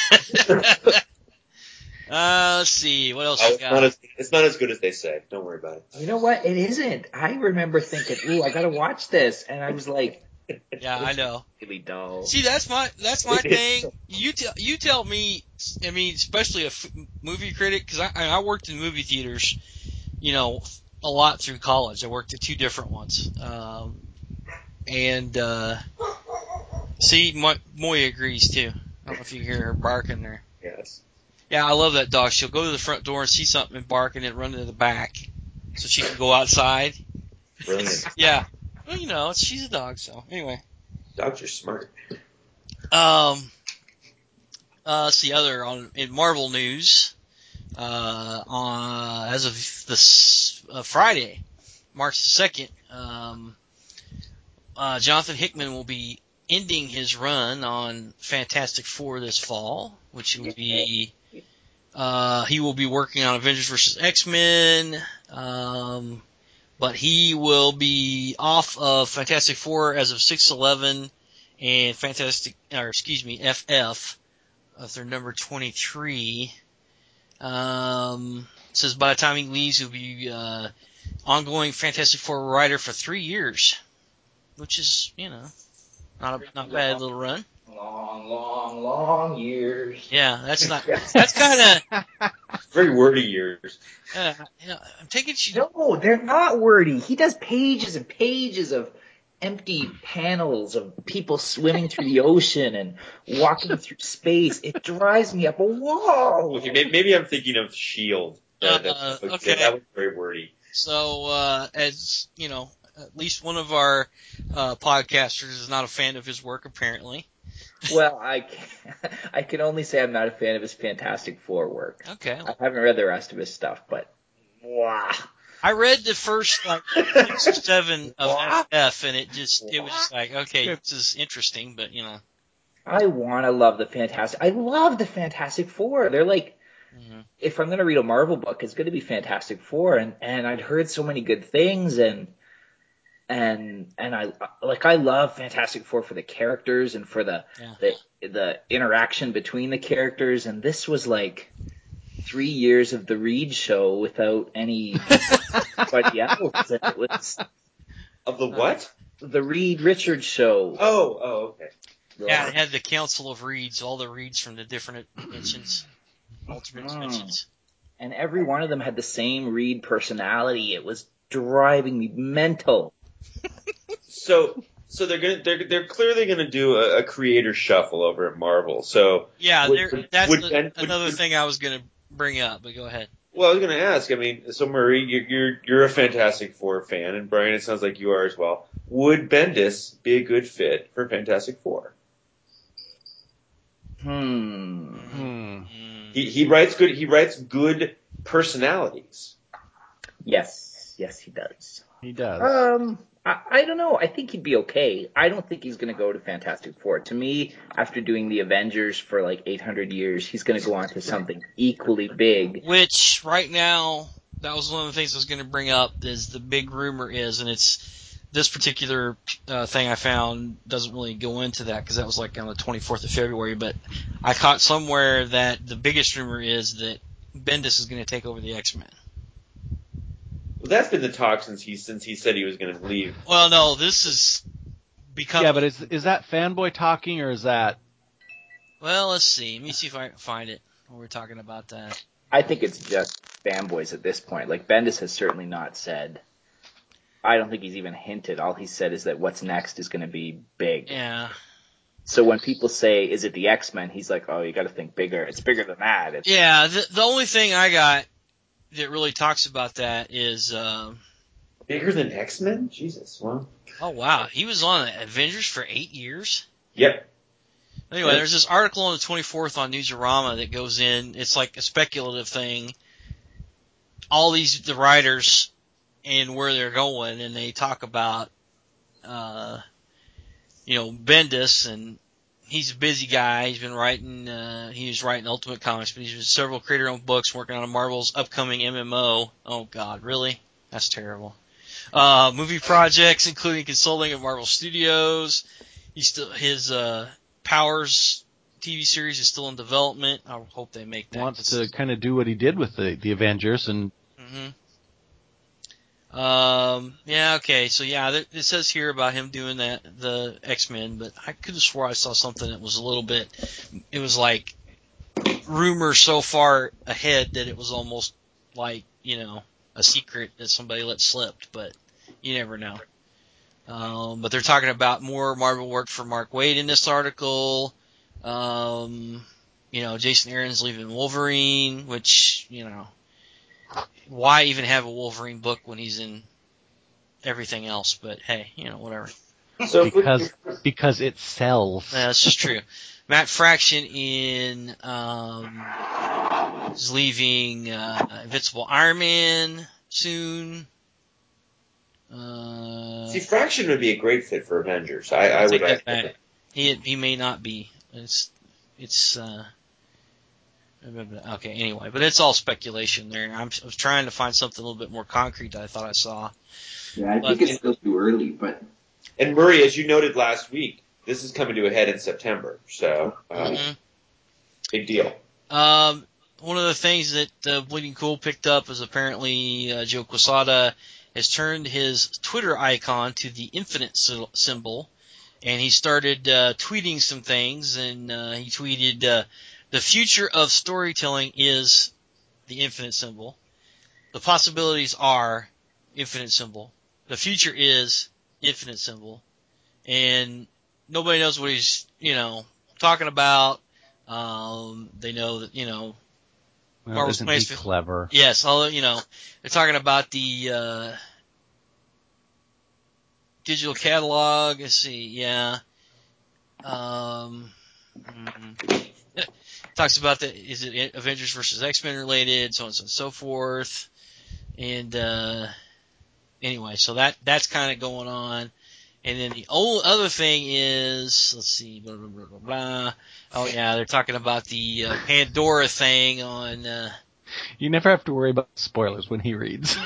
uh, let's see. What else Oh, we it's, got? not as, it's not as good as they say. Don't worry about it. You know what? It isn't. I remember thinking, ooh, I gotta watch this. And I was like, Yeah, I know. really dull. See, that's my that's my It is. thing. You tell you tell me. I mean, especially a f- movie critic, because I I worked in movie theaters, you know, a lot through college. I worked at two different ones, um, and uh, see, Mo- Moya agrees too. I don't know if you hear her barking there. Yes. Yeah, I love that dog. She'll go to the front door and see something and bark, and then run to the back so she can go outside. Brilliant. Yeah, well, you know, she's a dog, so anyway. Dogs are smart. Um. Uh, let's see, other on in Marvel news. Uh, on as of this uh, Friday, March the second, um, uh, Jonathan Hickman will be ending his run on Fantastic Four this fall, which will be uh, he will be working on Avengers versus X-Men. Um, but he will be off of Fantastic Four as of six eleven and Fantastic, or excuse me, F F. Of their number twenty-three. Um, says by the time he leaves, he'll be uh, ongoing Fantastic Four writer for three years, which is, you know, not a not bad little run. Long, long, long years. Yeah, that's not that's kind of Very wordy years. uh, you know, I'm taking you. No, they're not wordy. He does pages and pages of empty panels of people swimming through the ocean and walking through space. It drives me up a wall. Okay, maybe, maybe I'm thinking of Shield. Uh, That, that, that, okay. that was very wordy. So, uh, as you know, at least one of our uh, podcasters is not a fan of his work, apparently. Well, I can, I can only say I'm not a fan of his Fantastic Four work. Okay. I haven't read the rest of his stuff, but wow. I read the first like six or seven of F F, and it just it was just like, okay, this is interesting, but you know. I want to love the Fantastic. I love the Fantastic Four. They're like, Mm-hmm. if I'm going to read a Marvel book, it's going to be Fantastic Four, and and I'd heard so many good things, and and and I like I love Fantastic Four for the characters and for the Yeah. the the interaction between the characters, and this was like three years of the Reed show without anybody else. And it was Of the what? the Reed Richards show. Oh, oh, okay. Yeah, it had the Council of Reeds, all the Reeds from the different dimensions, alternate dimensions. And every one of them had the same Reed personality. It was driving me mental. So, so they're gonna they're they're clearly gonna do a, a creator shuffle over at Marvel. So Yeah, would- there, that's would the, Ben- would- another would- thing I was going to bring up, but go ahead. Well, I was gonna ask. I mean, so Murray, you're you're, you're a Fantastic Four fan, and Brian, it sounds like you are as well. Would Bendis be a good fit for Fantastic Four? Hmm. Hmm. Mm. He he writes good. He writes good personalities. Yes. Yes, he does. He does. Um, I, I don't know. I think he'd be okay. I don't think he's going to go to Fantastic Four. To me, after doing the Avengers for like eight hundred years, he's going to go on to something equally big. Which, right now, that was one of the things I was going to bring up, is the big rumor is, and it's this particular uh, thing I found doesn't really go into that because that was like on the twenty-fourth of February, but I caught somewhere that the biggest rumor is that Bendis is going to take over the X-Men. Well, that's been the talk since he since he said he was going to leave. Well, no, this is becoming... Yeah, but is is that fanboy talking or is that? Well, let's see. Let me see if I can find it when we're talking about that. I think it's just fanboys at this point. Like, Bendis has certainly not said. I don't think he's even hinted. All he said is that what's next is going to be big. Yeah. So when people say, is it the X-Men? He's like, oh, you got to think bigger. It's bigger than that. It's, Yeah, the, the only thing I got that really talks about that is... Um, Bigger than X-Men? Jesus, well. oh, wow. He was on Avengers for eight years? Yep. Anyway, Yeah. there's this article on the twenty-fourth on Newsarama that goes in. It's like a speculative thing. All these the writers and where they're going, and they talk about, uh, you know, Bendis, and he's a busy guy. He's been writing. Uh, he was writing Ultimate Comics, but he's been several creator-owned books, working on Marvel's upcoming M M O. Oh God, really? That's terrible. Uh, movie projects, including consulting at Marvel Studios. He's still his uh, Powers T V series is still in development. I hope they make that. Wants to kind of do what he did with the the Avengers and. Mm-hmm. Um. Yeah. Okay. So yeah, th- it says here about him doing that, the X-Men, but I could have swore I saw something that was a little bit. It was like rumor so far ahead that it was almost like, you know, a secret that somebody let slip, but you never know. Um, but they're talking about more Marvel work for Mark Waid in this article. Um, you know, Jason Aaron's leaving Wolverine, which, you know, why even have a Wolverine book when he's in everything else? But hey, you know, whatever. So because because it sells. Yeah, that's just true. Matt Fraction in um, is leaving uh, Invincible Iron Man soon. Uh, See, Fraction would be a great fit for Avengers. I, I I'll would. take that back. He he may not be. It's it's uh, okay. Anyway, but it's all speculation there. I'm, I was trying to find something a little bit more concrete that I thought I saw. yeah, I But- think it's still too early, but And Murray, as you noted last week, this is coming to a head in September. So, uh, Mhm. big deal. Um, one of the things that uh, Bleeding Cool picked up is apparently uh, Joe Quesada has turned his Twitter icon to the infinite sy- symbol, and he started uh, tweeting some things, and uh, he tweeted, uh, the future of storytelling is the infinite symbol. The possibilities are infinite symbol. The future is infinite symbol. And nobody knows what he's, you know, talking about. Um, they know that, you know, Well, Marvel's isn't plans he for- clever? yes, although, you know, they're talking about the, uh, digital catalog. Let's see, yeah. Um, Mm-hmm. Talks about the is it Avengers versus X-Men related, so on and so forth. And uh, anyway, so that that's kind of going on. And then the old other thing is, let's see, blah, blah, blah, blah, blah. Oh, yeah, they're talking about the uh, Pandora thing on... Uh, you never have to worry about spoilers when he reads.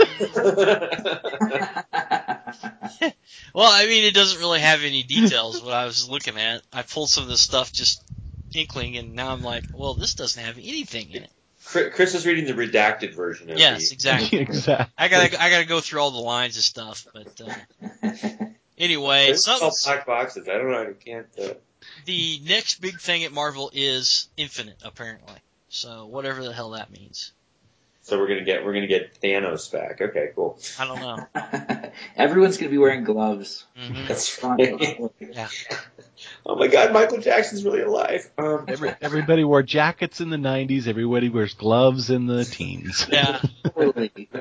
Well, I mean, it doesn't really have any details what I was looking at. I pulled some of this stuff just inkling, and now I'm like, well, this doesn't have anything in it. Chris is reading the redacted version of Yes, the... exactly. Exactly. I gotta, I gotta go through all the lines of stuff, but uh, anyway, It's some, all black boxes. I don't know. I can't... Uh... the next big thing at Marvel is Infinite, apparently. So whatever the hell that means. So we're gonna get we're gonna get Thanos back. Okay, cool. I don't know. Everyone's gonna be wearing gloves. Mm-hmm. That's right. Yeah. Oh my God, Michael Jackson's really alive. Um, Every, everybody wore jackets in the nineties. Everybody wears gloves in the teens. Yeah. Totally.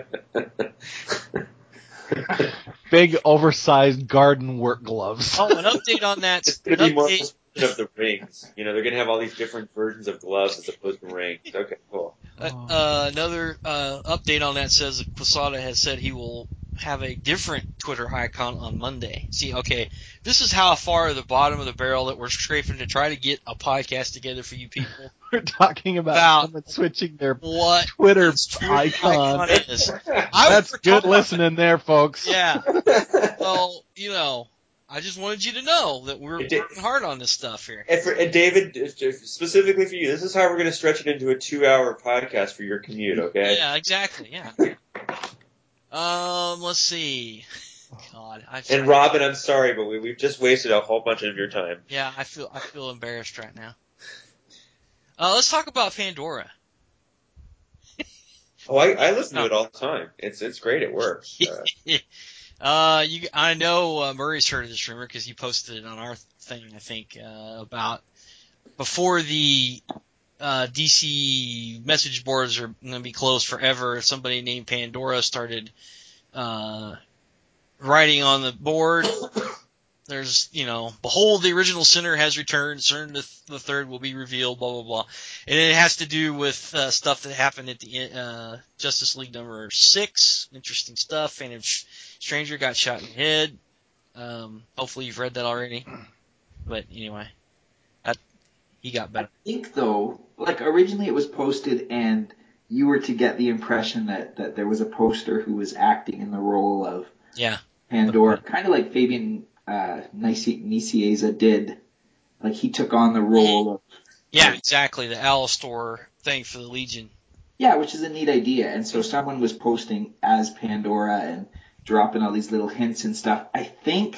Big, oversized garden work gloves. Oh, an update on that. It's going to an be more update, of the rings. You know, they're going to have all these different versions of gloves as opposed to rings. Okay, cool. uh, uh, another uh, update on that says that Quesada has said he will have a different Twitter icon on Monday. See, okay, this is how far the bottom of the barrel that we're scraping to try to get a podcast together for you people. We're talking about, About someone switching their What Twitter his Twitter icon. icon is. I That's was good talking about- listening there, folks. Yeah. Well, you know, I just wanted you to know that we're It did- working hard on this stuff here. And, for, and David, specifically for you, this is how we're going to stretch it into a two-hour podcast for your commute, okay? Yeah, exactly. Yeah. Um, let's see. God, I. And Robin, I'm sorry, but we, we've just wasted a whole bunch of your time. Yeah, I feel I feel embarrassed right now. Uh, let's talk about Pandora. Oh, I, I listen to it all the time. It's it's great. It works. Uh, uh, you, I know uh, Murray's heard of this rumor because you posted it on our thing. I think uh, about before the uh, D C message boards are going to be closed forever. Somebody named Pandora started uh, writing on the board. There's, you know, behold, the original sinner has returned. CERN the, the third will be revealed. Blah blah blah, and it has to do with uh, stuff that happened at the uh, Justice League number six. Interesting stuff. Phantom Stranger got shot in the head. Um, hopefully you've read that already. But anyway, that, he got better. I think though, like originally it was posted and you were to get the impression that, that there was a poster who was acting in the role of Yeah. Pandora, kind of like Fabian uh, Nicieza did. Like he took on the role of... Yeah, exactly. The Alastor thing for the Legion. Yeah, which is a neat idea. And so someone was posting as Pandora and dropping all these little hints and stuff. I think...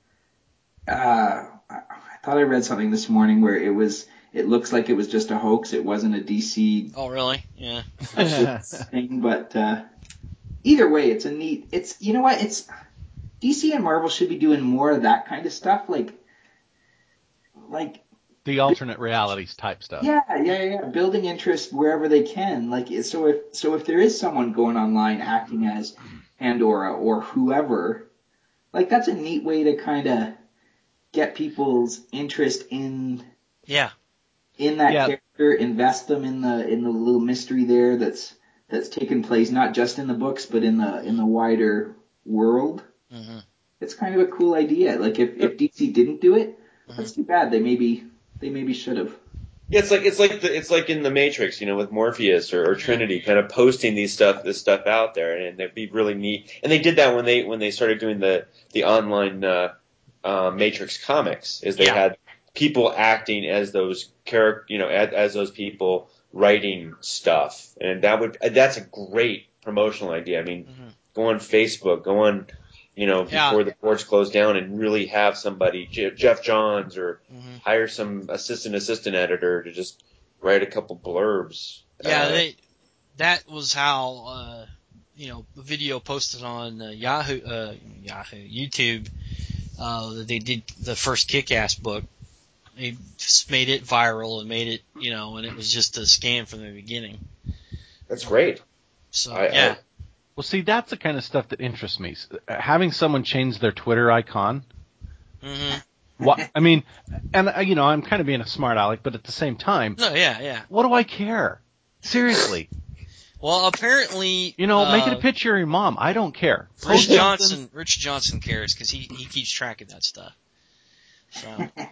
Uh, I thought I read something this morning where it was... It looks like it was just a hoax. It wasn't a D C Oh, really? Yeah. thing, but uh, either way, it's a neat. It's you know what? It's D C and Marvel should be doing more of that kind of stuff, like, like The alternate realities type stuff. yeah, yeah, yeah. Building interest wherever they can. Like so, if so, if there is someone going online acting as Pandora or whoever, like that's a neat way to kind of get people's interest in. Yeah. in that Yeah. character, invest them in the in the little mystery there that's that's taken place not just in the books but in the in the wider world. Mm-hmm. It's kind of a cool idea. Like if, if D C didn't do it, Mhm. that's too bad. They maybe they maybe should have. yeah, it's like it's like the, it's like in the Matrix, you know, with Morpheus or, or Trinity, kind of posting these stuff this stuff out there, and it'd be really neat. And they did that when they when they started doing the the online uh, uh, Matrix comics, is they Yeah. had people acting as those character, you know, as, as those people writing stuff, and that would that's a great promotional idea. I mean, Mm-hmm. go on Facebook, go on, you know, Yeah. before the boards close down, and really have somebody, Je- Jeff Johns, or Mm-hmm. hire some assistant assistant editor to just write a couple blurbs. Yeah, Uh, they, that was how, uh, you know, the video posted on uh, Yahoo, uh, Yahoo, YouTube, uh, that they did the first Kick-Ass book. They just made it viral and made it, you know, and it was just a scam from the beginning. that's great. So, I- yeah. Well, see, that's the kind of stuff that interests me. S- Having someone change their Twitter icon, Mm-hmm. What, I mean, and uh, you know, I'm kind of being a smart aleck, but at the same time, No, yeah, yeah. what do I care? Seriously. Well, apparently, You know, uh, make it a picture of your mom. I don't care. Rich Post something. Johnson, Rich Johnson cares because he he keeps track of that stuff. So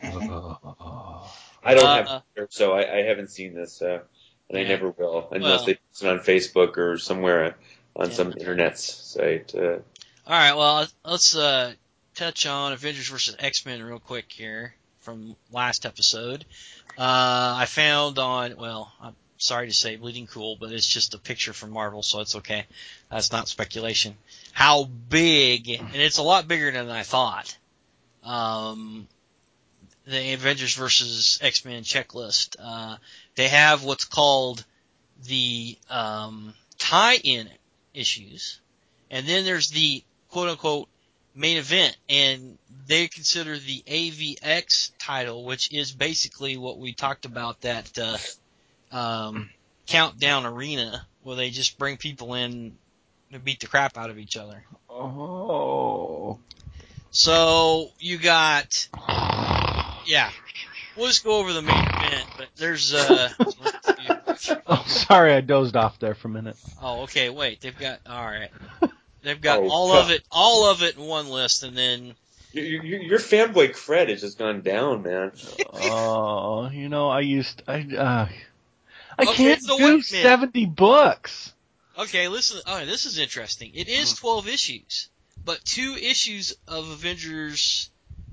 I don't Uh, have Twitter, so I, I haven't seen this, uh, and I Yeah. never will, unless Well- they post it on Facebook or somewhere on Yeah. some internet site. Uh, all right, well, let's uh, touch on Avengers versus X-Men real quick here from last episode. Uh, I found on, well, I'm sorry to say Bleeding Cool, but it's just a picture from Marvel, so it's okay. That's not speculation. How big, and it's a lot bigger than I thought, um, the Avengers versus X-Men checklist. Uh, they have what's called the um, tie-in issues, and then there's the quote-unquote main event, and they consider the A V X title, which is basically what we talked about, that uh, um, countdown arena, where they just bring people in to beat the crap out of each other. Oh. So you got, yeah, we'll just go over the main event, but there's, uh, let's see. Oh, sorry, I dozed off there for a minute. Oh, okay, wait, they've got, alright. They've got Oh, all God. of it, all of it in one list, and then, your, your, your fanboy cred has just gone down, man. Oh, you know, I used I uh, I Okay, can't so do wait a minute. seventy books. okay, listen, oh, this is interesting. It is twelve issues, but two issues of Avengers,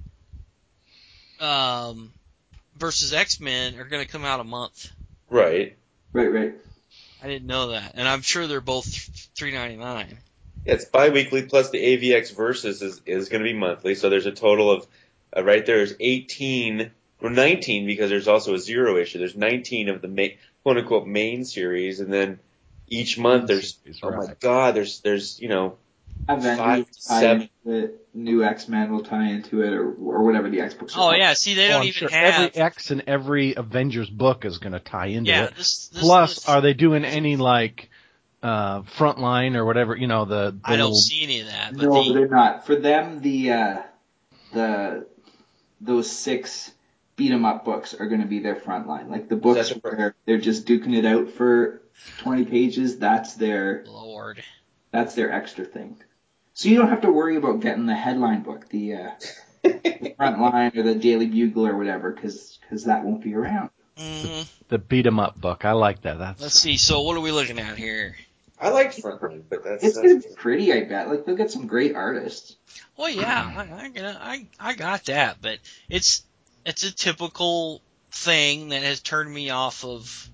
um, versus X-Men are gonna come out a month. Right. Right, right. I didn't know that, and I'm sure they're both three ninety-nine. Yeah, it's bi-weekly plus the A V X Versus is, is going to be monthly, so there's a total of, uh, right there is eighteen, or nineteen, because there's also a zero issue. There's nineteen of the main, quote-unquote main series, and then each month there's, Series, oh my right. god, there's, there's, you know, Avengers Five to tie seven. into it. New X-Men will tie into it, or or whatever the X books are Oh called. yeah, see, they Oh, don't I'm even sure have. every X and every Avengers book is going to tie into yeah, it. this, this Plus, list, are they doing any like uh frontline or whatever? You know, the, the I don't little, see any of that, but No, the, they're not. For them, the uh, the those six beat 'em up books are going to be their front line. Like the books That's right. where they're just duking it out for twenty pages. That's their Lord. that's their extra thing. So you don't have to worry about getting the headline book, the, uh, the front line or the Daily Bugle or whatever, because that won't be around. hmm the beat 'em up book. I like that. That's Let's see. So what are we looking at here? I liked Frontline, but that's, It's that's going to be pretty, I bet. Like they'll get some great artists. Well, yeah, I, I, gonna- I, I got that, but it's it's a typical thing that has turned me off of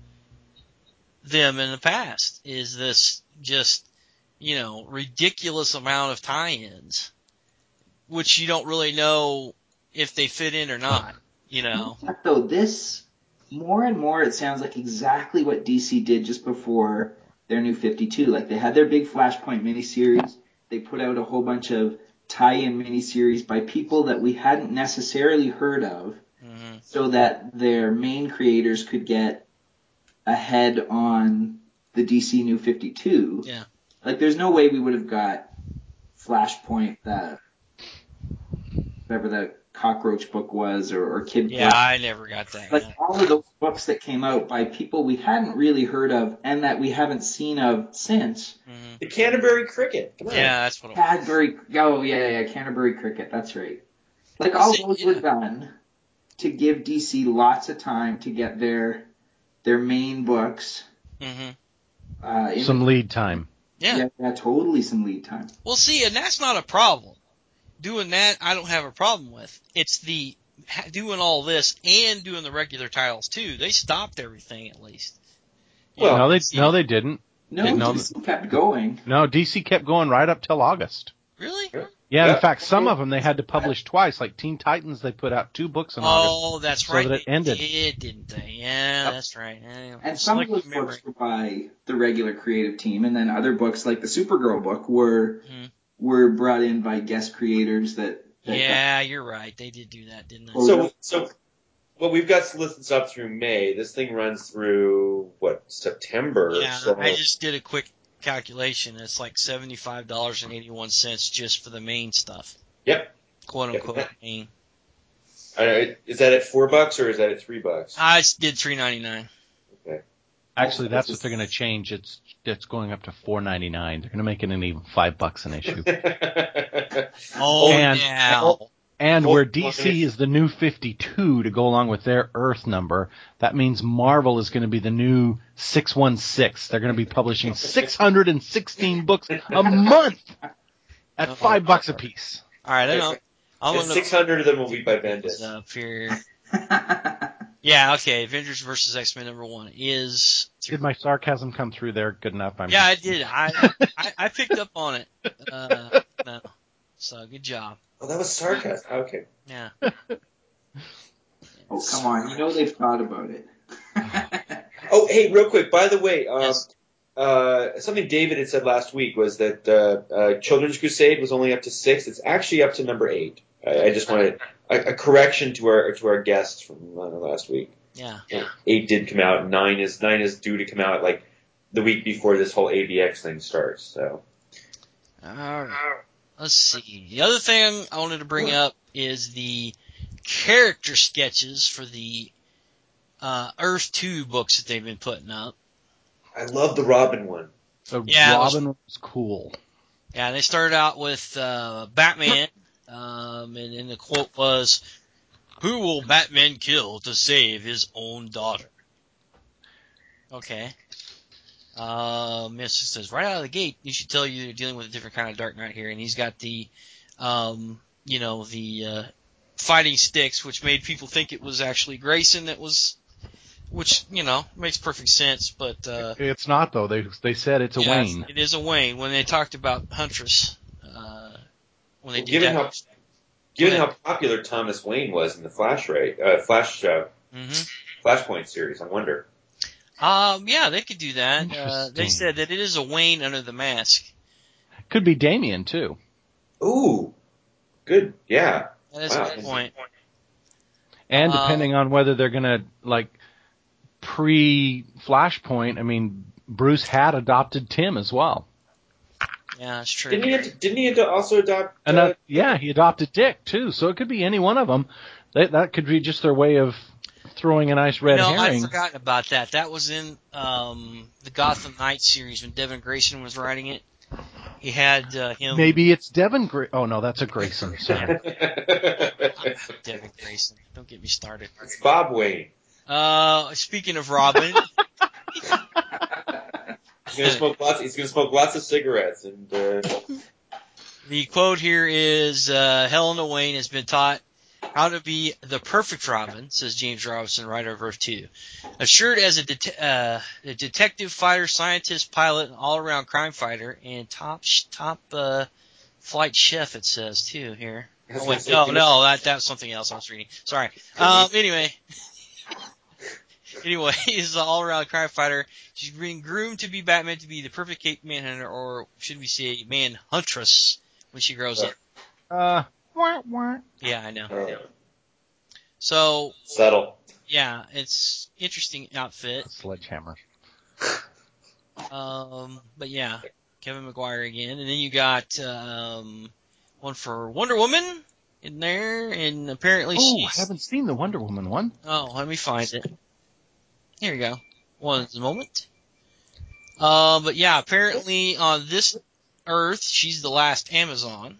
them in the past. Is this just, you know, ridiculous amount of tie-ins, which you don't really know if they fit in or not. You know, Though this, more and more, it sounds like exactly what D C did just before their new fifty-two. Like they had their big Flashpoint miniseries. They put out a whole bunch of tie-in miniseries by people that we hadn't necessarily heard of, hmm so that their main creators could get ahead on the D C New fifty-two. Yeah. Like there's no way we would have got Flashpoint, that whatever the cockroach book was, or, or Kid yeah, Flash. I never got that. Like Yeah. all of those books that came out by people we hadn't really heard of and that we haven't seen of since. hmm the Canterbury Cricket. Come on. Yeah, that's what. It, Cadbury, oh yeah, yeah, yeah, Canterbury Cricket, that's right. Like all See, those yeah. were done to give D C lots of time to get their their main books. hmm Uh, in some lead time. Yeah. yeah, yeah, totally some lead time. Well, see, and that's not a problem. Doing that, I don't have a problem with. It's the ha- doing all this and doing the regular titles too. They stopped everything at least. You Well, know, no, they see- no, they didn't. No, Didn't know D C kept going. No, D C kept going right up till August. really. Yeah, Yeah. in fact, some of them they had to publish twice. Like Teen Titans, they put out two books in August. Oh, that's so right. that it they ended. did, didn't they? Yeah, Yep. that's right. Yeah, And some of select those memory. books were by the regular creative team, and then other books like the Supergirl book were Mhm. were brought in by guest creators that. that Yeah, you're right. They did do that, didn't they? Oh, So, so, well, we've got solicits up through May. This thing runs through, what, September? Yeah, So, I just did a quick calculation. It's like seventy-five dollars and eighty-one cents just for the main stuff, yep. quote Yep. unquote main. I, is that at four bucks or is that at three bucks? I did three ninety nine. Okay. Actually, that's what they're going to change. It's it's going up to four ninety nine. They're going to make it an even five bucks an issue. Oh, And- now. And Oh, where D C okay. is the new fifty-two to go along with their Earth number, that means Marvel is going to be the new six one six. They're going to be publishing six hundred sixteen books a month at five bucks a piece. All right, I know. I'm And gonna six hundred of them will be by this Bendis. up here. Yeah, okay. Avengers versus X-Men number one is. Did my sarcasm come through there good enough? I'm Yeah, I did. I, I I picked up on it. Uh, no, so good job. Oh, that was sarcasm. Okay. Yeah. Oh, come on. You know they've thought about it. Oh, hey, real quick. By the way, um, Yes. uh, something David had said last week was that uh, uh, Children's Crusade was only up to six. It's actually up to number eight. I, I just wanted a, a correction to our to our guests from uh, last week. Yeah. Eight did come out. Nine is nine is due to come out like the week before this whole A B X thing starts. So. All right. Let's see. The other thing I wanted to bring up is the character sketches for the uh, Earth two books that they've been putting up. I love the Robin one. The Yeah, it was- Robin was cool. Yeah, they started out with uh, Batman, um, and, and the quote was, "Who will Batman kill to save his own daughter?" Okay. Um, it says right out of the gate, you should tell you you're dealing with a different kind of Dark Knight here, and he's got the, um, you know, the uh, fighting sticks, which made people think it was actually Grayson that was, which you know makes perfect sense, but uh, It's not though. They they said it's a yeah, Wayne. it is a Wayne. When they talked about Huntress, uh, when they Well, did given that, how given how popular Thomas Wayne was in the Flash Ray, uh, Flash uh, mm-hmm. Flashpoint series, I wonder. um, yeah, they could do that. Uh, they Interesting. said that it is a Wayne under the mask. Could be Damien too. Ooh, good, yeah. That's Wow. a good point. And Uh, depending on whether they're gonna like pre Flashpoint, I mean Bruce had adopted Tim as well. Yeah, that's true. Didn't he? Ad- didn't he ad- also adopt? And Uh, uh, yeah, he adopted Dick too, so it could be any one of them. That that could be just their way of throwing a nice red you know, herring. I'd forgotten about that. That was in um, the Gotham Knights series when Devin Grayson was writing it. He had uh, him. Maybe it's Devin Gra- Oh no, that's a Grayson. Sorry. Devin Grayson. Don't get me started. It's Bob Wayne. Uh, speaking of Robin, He's gonna smoke lots. He's gonna smoke lots of cigarettes, and uh, the quote here is uh, Helena Wayne has been taught how to be the perfect Robin, says James Robinson, writer of Earth two. Assured as a, det- uh, a detective, fighter, scientist, pilot, and all-around crime fighter, and top sh- top uh, flight chef, it says too here. Oh wait, no, no, that that's something else I was reading. Sorry. Um, anyway. Anyway, he's an all-around crime fighter. She's being groomed to be Batman, to be the perfect Cape Manhunter, or should we say man huntress when she grows up. Uh, wah, wah. Yeah, I know. uh, So, subtle. yeah, it's interesting outfit. Sledgehammer. Um, but yeah, Kevin McGuire again, and then you got um one for Wonder Woman in there, and apparently Oh, I she's. haven't seen the Wonder Woman one. Oh, let me find it. Here we go. One moment. Uh, but yeah, apparently on this Earth, she's the last Amazon.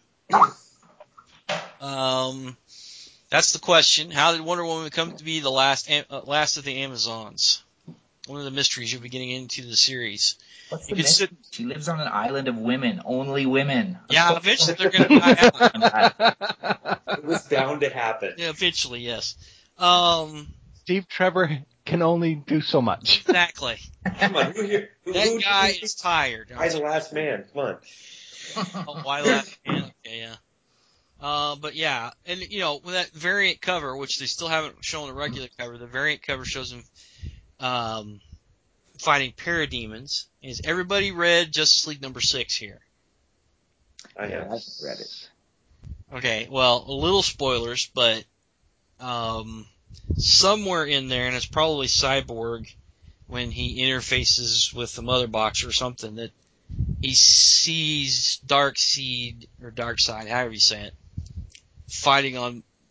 Um, that's the question. How did Wonder Woman come to be the last uh, last of the Amazons? One of the mysteries you'll be getting into the series. What's You the could sit- mystery? She lives on an island of women, only women. Yeah, eventually they're going to die out. It was bound to happen. Yeah, eventually, yes. Um, Steve Trevor can only do so much. exactly. Come on, who here? Who, That who, guy who, is tired. Why the last man? Come on. Oh, why last man? Okay, yeah. Uh, but yeah, and you know, with that variant cover, which they still haven't shown the regular cover, the variant cover shows him um, fighting parademons. Is everybody read Justice League number six here? I I have. haven't read it. Okay, well, a little spoilers, but um, somewhere in there, and it's probably Cyborg when he interfaces with the Mother Box or something, that he sees Darkseid, or Darkseid, however you say it, fighting on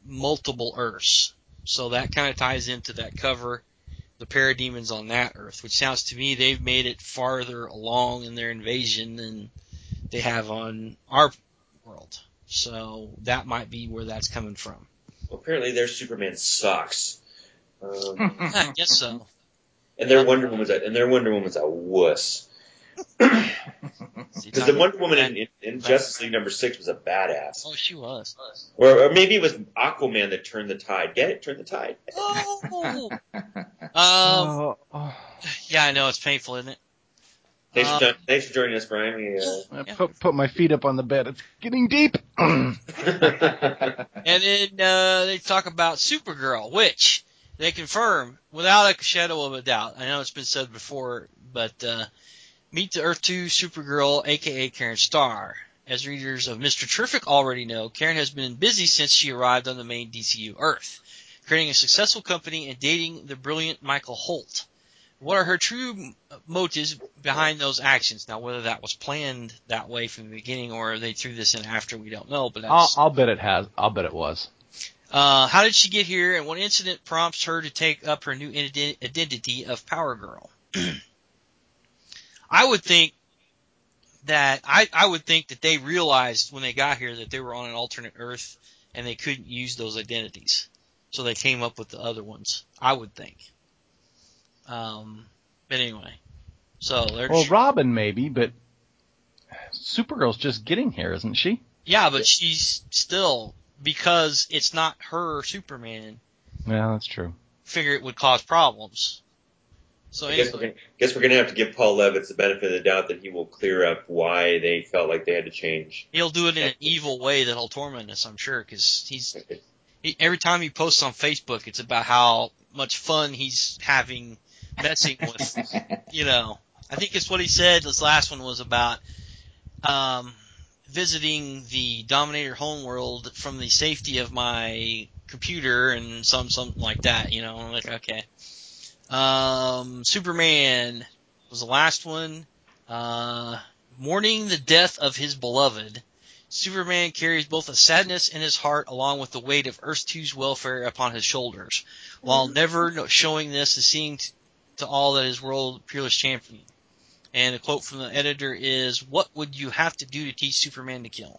multiple Earths. So that kind of ties into that cover, the parademons on that Earth, which sounds to me they've made it farther along in their invasion than they have on our world. So that might be where that's coming from. Well, apparently their Superman sucks. Um, I guess so. and their Wonder Woman's a, and their Wonder Woman's a wuss. Because the Wonder Woman in, in, in Justice League number six was a badass. Oh, she was. Or, or maybe it was Aquaman that turned the tide. Get it? Turn the tide. Oh. Um. Oh, oh. Yeah, I know it's painful, isn't it? Thanks, Um, for, thanks for joining us, Brian. We, uh... I put, put my feet up on the bed. It's getting deep. And then uh, they talk about Supergirl, which they confirm without a shadow of a doubt. I know it's been said before, but uh, meet the Earth two Supergirl, a k a. Karen Starr. As readers of Mister Terrific already know, Karen has been busy since she arrived on the main D C U Earth, creating a successful company and dating the brilliant Michael Holt. What are her true motives behind those actions? Now, whether that was planned that way from the beginning or they threw this in after, we don't know. But I'll, that's, I'll bet it has. I'll bet it was. Uh, how did she get here, and what incident prompts her to take up her new ident- identity of Power Girl? I would think that I, I would think that they realized when they got here that they were on an alternate Earth and they couldn't use those identities, so they came up with the other ones. I would think. Um, but anyway, so they're Well, Robin maybe, but Supergirl's just getting here, isn't she? yeah, but she's still, because it's not her Superman. Yeah, that's true. Figure it would cause problems. So I anyway. guess we're, gonna, guess we're gonna have to give Paul Levitz the benefit of the doubt that he will clear up why they felt like they had to change. He'll do it in an evil way that'll torment us, I'm sure, because he's he, every time he posts on Facebook, it's about how much fun he's having messing with, you know. I think it's what he said. This last one was about um, visiting the Dominator homeworld from the safety of my computer and some something like that, you know. I'm like, okay. Um, Superman was the last one. Uh, mourning the death of his beloved, Superman carries both a sadness in his heart along with the weight of Earth two's welfare upon his shoulders, while never showing this and seeing t- to all that his world peerless champion. And a quote from the editor is, "What would you have to do to teach Superman to kill?"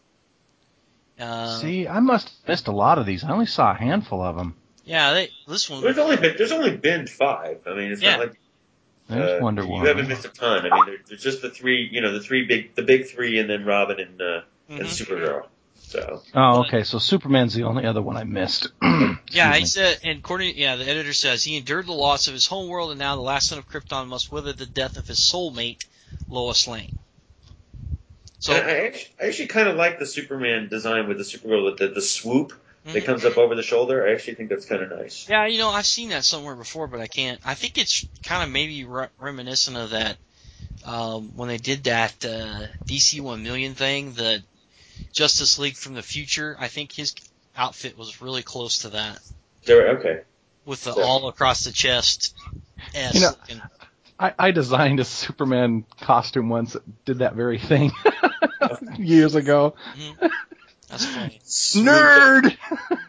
Uh, See, I must have missed a lot of these. I only saw a handful of them. yeah, they, this one. There's only been there's only been five. I mean, it's Yeah. not like There's uh, Wonder you Woman. haven't missed a ton. I mean, there, there's just the three, you know, the three big, the big three, and then Robin and uh, Mhm. and Supergirl. So Oh, okay. So Superman's the only other one I missed. Yeah, he me. said, and according, yeah, the editor says he endured the loss of his home world, and now the last son of Krypton must wither the death of his soulmate, Lois Lane. So, and I actually, I actually kind of like the Superman design with the Supergirl with the, the swoop that Mhm. comes up over the shoulder. I actually think that's kind of nice. yeah, you know, I've seen that somewhere before, but I can't. I think it's kind of maybe re- reminiscent of that um, when they did that uh, D C one million thing, the Justice League from the Future. I think his outfit was really close to that, There, okay. with the So- all across the chest S. You know, looking. I, I designed a Superman costume once that did that very thing years ago. Mhm. That's funny. Nerd!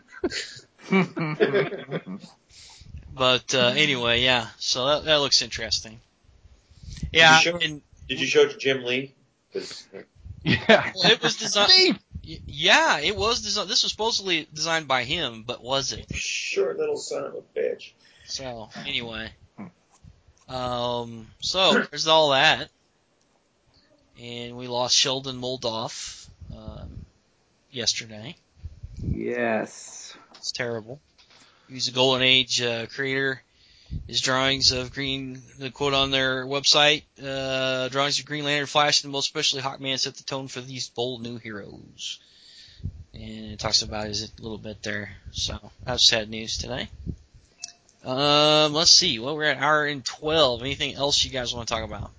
But uh, anyway, yeah. So that, that looks interesting. Yeah, Did you show, and did you show it to Jim Lee? 'Cause- Yeah. well, it was designed. Steve! Yeah, it was designed. This was supposedly designed by him, but was it? short little son of a bitch. So anyway, um, so there's all that, and we lost Sheldon Moldoff um, yesterday. Yes. It's terrible. He was a Golden Age uh, creator. His drawings of Green, the quote on their website, uh, drawings of Green Lantern, Flash, and most especially Hawkman set the tone for these bold new heroes. And it talks about it a little bit there. So, that's sad news today. Um, let's see. Well, we're at hour and twelve. Anything else you guys want to talk about?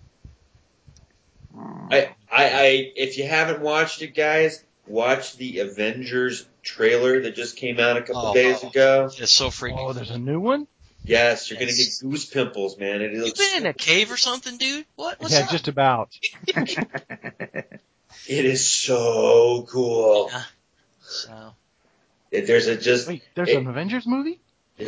I, I, I, if you haven't watched it, guys, watch the Avengers trailer that just came out a couple Oh. days ago. It's so freaking Oh, cool. there's a new one? Yes, you're Yes. gonna get goose pimples, man. It You looks been in a cave or something, dude? What? What's yeah, up? just about. it is so cool. Yeah. So, It, there's a just. Wait, there's it, an Avengers movie?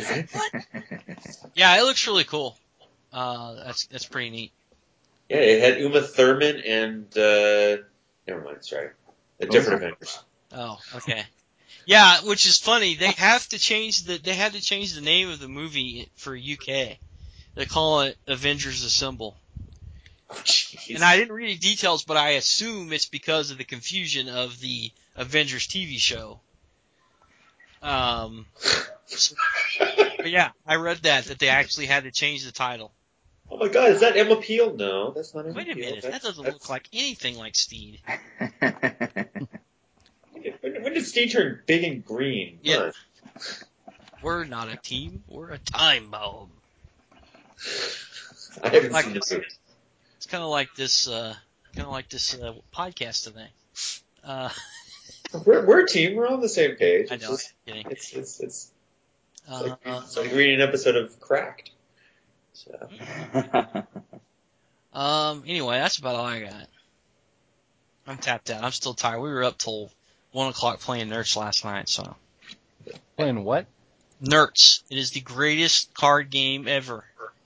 Yeah, it looks really cool. Uh, that's that's pretty neat. Yeah, it had Uma Thurman and uh, never mind. Sorry, a different Avengers. Oh, okay. Yeah, which is funny. They have to change the they had to change the name of the movie for U K. They call it Avengers Assemble. Oh, jeez. And I didn't read any details, but I assume it's because of the confusion of the Avengers T V show. Um, so- but yeah, I read that that they actually had to change the title. Oh my God, is that Emma Peel? No, that's not Emma Wait a Peel. minute, That's- that doesn't that's- look like anything like Steed. When, when did Steve turn big and green? Come Yeah. on. We're not a team, we're a time bomb. I haven't Like- seen the movie. It's kind of like this, uh, kind of like this uh, podcast today. Uh, We're, we're a team. We're on the same page. I It's know. just- I'm kidding. It's it's it's, it's, Uh, like, it's like reading an episode of Cracked. So um. Anyway, that's about all I got. I'm tapped out. I'm still tired. We were up till one o'clock playing Nerds last night. So Playing what? Nerds. It is the greatest card game ever.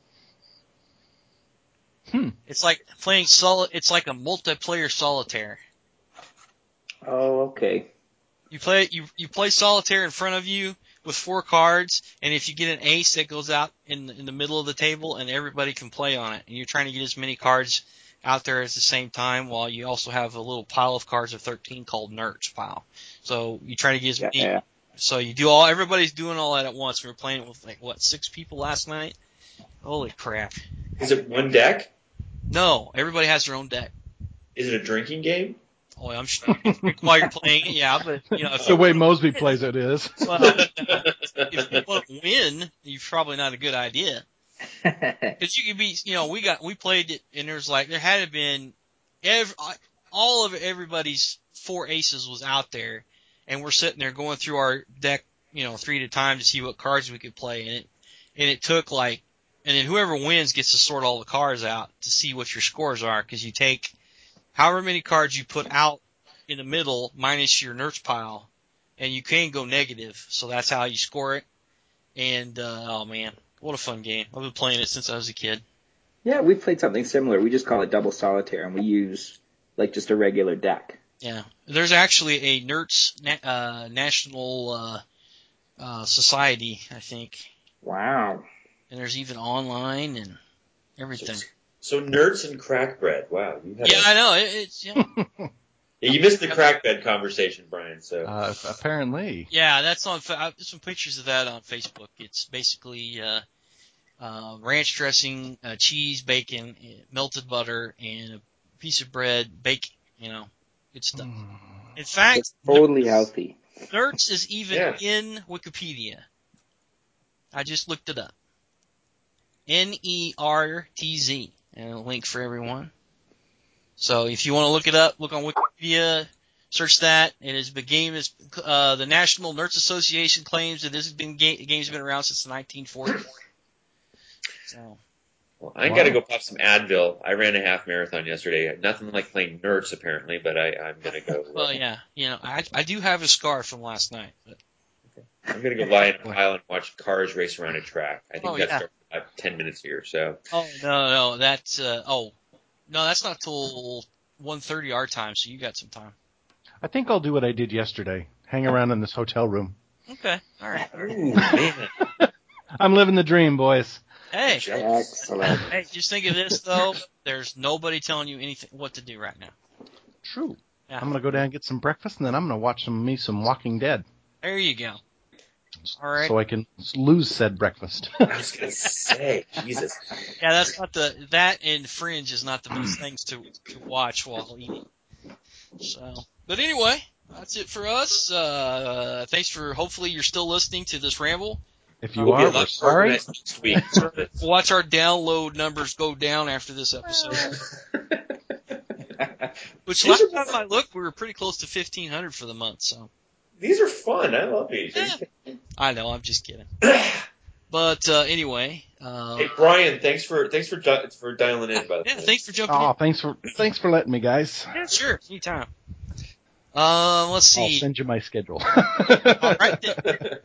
Hmm. It's like playing solo. It's like a multiplayer solitaire. Oh, okay. You play you you play solitaire in front of you with four cards, and if you get an ace, that goes out in the, in the middle of the table, and everybody can play on it. And you're trying to get as many cards out there at the same time, while you also have a little pile of cards of thirteen called Nerds pile. So you try to get as Yeah, many. yeah. So you do all. Everybody's doing all that at once. We were playing it with like what six people last night. Holy crap! is it one deck? No, everybody has their own deck. Is it a drinking game? Oh, I'm sure while you're playing it, yeah. But you know, if The you way Mosby plays it is. well, if you want to win, you're probably not a good idea. Because you could be, you know, we got, we played it, and there's like, there had been, every, all of everybody's four aces was out there, and we're sitting there going through our deck, you know, three at a time to see what cards we could play, and it, and it took like, and then whoever wins gets to sort all the cards out to see what your scores are, because you take however many cards you put out in the middle minus your Nerds pile, and you can go negative, so that's how you score it. And, uh, oh man, what a fun game. I've been playing it since I was a kid. Yeah, we played something similar. We just call it double solitaire, and we use like just a regular deck. Yeah. There's actually a Nerds na- uh, National uh, uh, Society, I think. Wow. And there's even online and everything. So nerds and crack bread. Wow, you had Yeah, a- I know. It, it's yeah. yeah, you missed the crack bed conversation, Brian. So Uh, apparently. Yeah, that's on. Fa- There's some pictures of that on Facebook. It's basically uh, uh, ranch dressing, uh, cheese, bacon, uh, melted butter, and a piece of bread, bacon. You know, good stuff. In fact, It's totally healthy. Nerds is even Yeah. in Wikipedia. I just looked it up. N E R T Z, and a link for everyone. So if you want to look it up, look on Wikipedia, search that. It is the game is uh, the National Nerds Association claims that this has been ga- the game's been around since the nineteen forties. So well, I Wow. got to go pop some Advil. I ran a half marathon yesterday. Nothing like playing nerds apparently, but I, I'm gonna go. well, yeah, you know, I I do have a scar from last night. But, I'm gonna go lie in a pile and watch cars race around a track. I think Oh, that yeah. starts in about ten minutes here. So oh no, no, that's uh, oh no, that's not till one thirty our time. So you got some time. I think I'll do what I did yesterday. Hang around in this hotel room. Okay, all right. Ooh, man. I'm living the dream, boys. Hey, Excellent. hey, just think of this though. There's nobody telling you anything what to do right now. True. Yeah. I'm gonna go down and get some breakfast, and then I'm gonna watch some me some Walking Dead, There you go. All right. so I can lose said breakfast. I was gonna say, Jesus. Yeah, that's not the that and Fringe is not the best things to to watch while eating. So, but anyway, that's it for us. Uh, thanks for. Hopefully, you're still listening to this ramble. If you We'll be a are, we're lot sorry. organized next week. Watch our download numbers go down after this episode. Which These last are- time I looked, we were pretty close to fifteen hundred for the month. So These are fun. I love these. I know, I'm just kidding. But uh, anyway, uh, Hey Brian, thanks for thanks for di- for dialing in. By the yeah, way, thanks for jumping Oh, in. thanks for thanks for letting me, guys. Yeah, sure, anytime. Uh, let's I'll see. send you my schedule. All right then.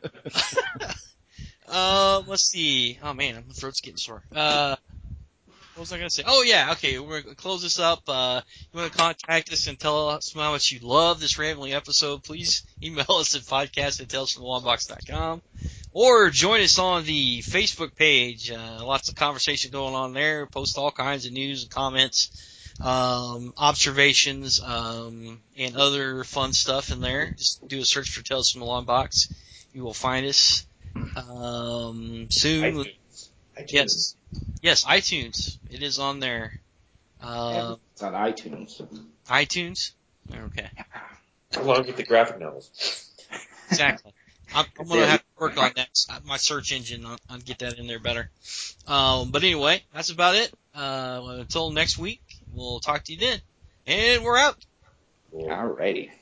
uh, let's see. Oh man, my throat's getting sore. Uh, what was I gonna say? Oh yeah, okay. We're gonna close this up. Uh, you want to contact us and tell us how much you love this rambling episode? Please email us at podcast at tales from the long box dot com. Or join us on the Facebook page. Uh, lots of conversation going on there. Post all kinds of news and comments, um, observations, um, and other fun stuff in there. Just do a search for Tales from the Long Box. You will find us um, soon. iTunes. iTunes. Yes, yes, iTunes. It is on there. Uh, It's on iTunes. iTunes. Okay, Along with the graphic novels. exactly. I'm, I'm gonna have to work on that. My search engine, I'll, I'll get that in there better. Um, but anyway, that's about it. Uh, until next week, we'll talk to you then. And we're out. Cool. Alrighty.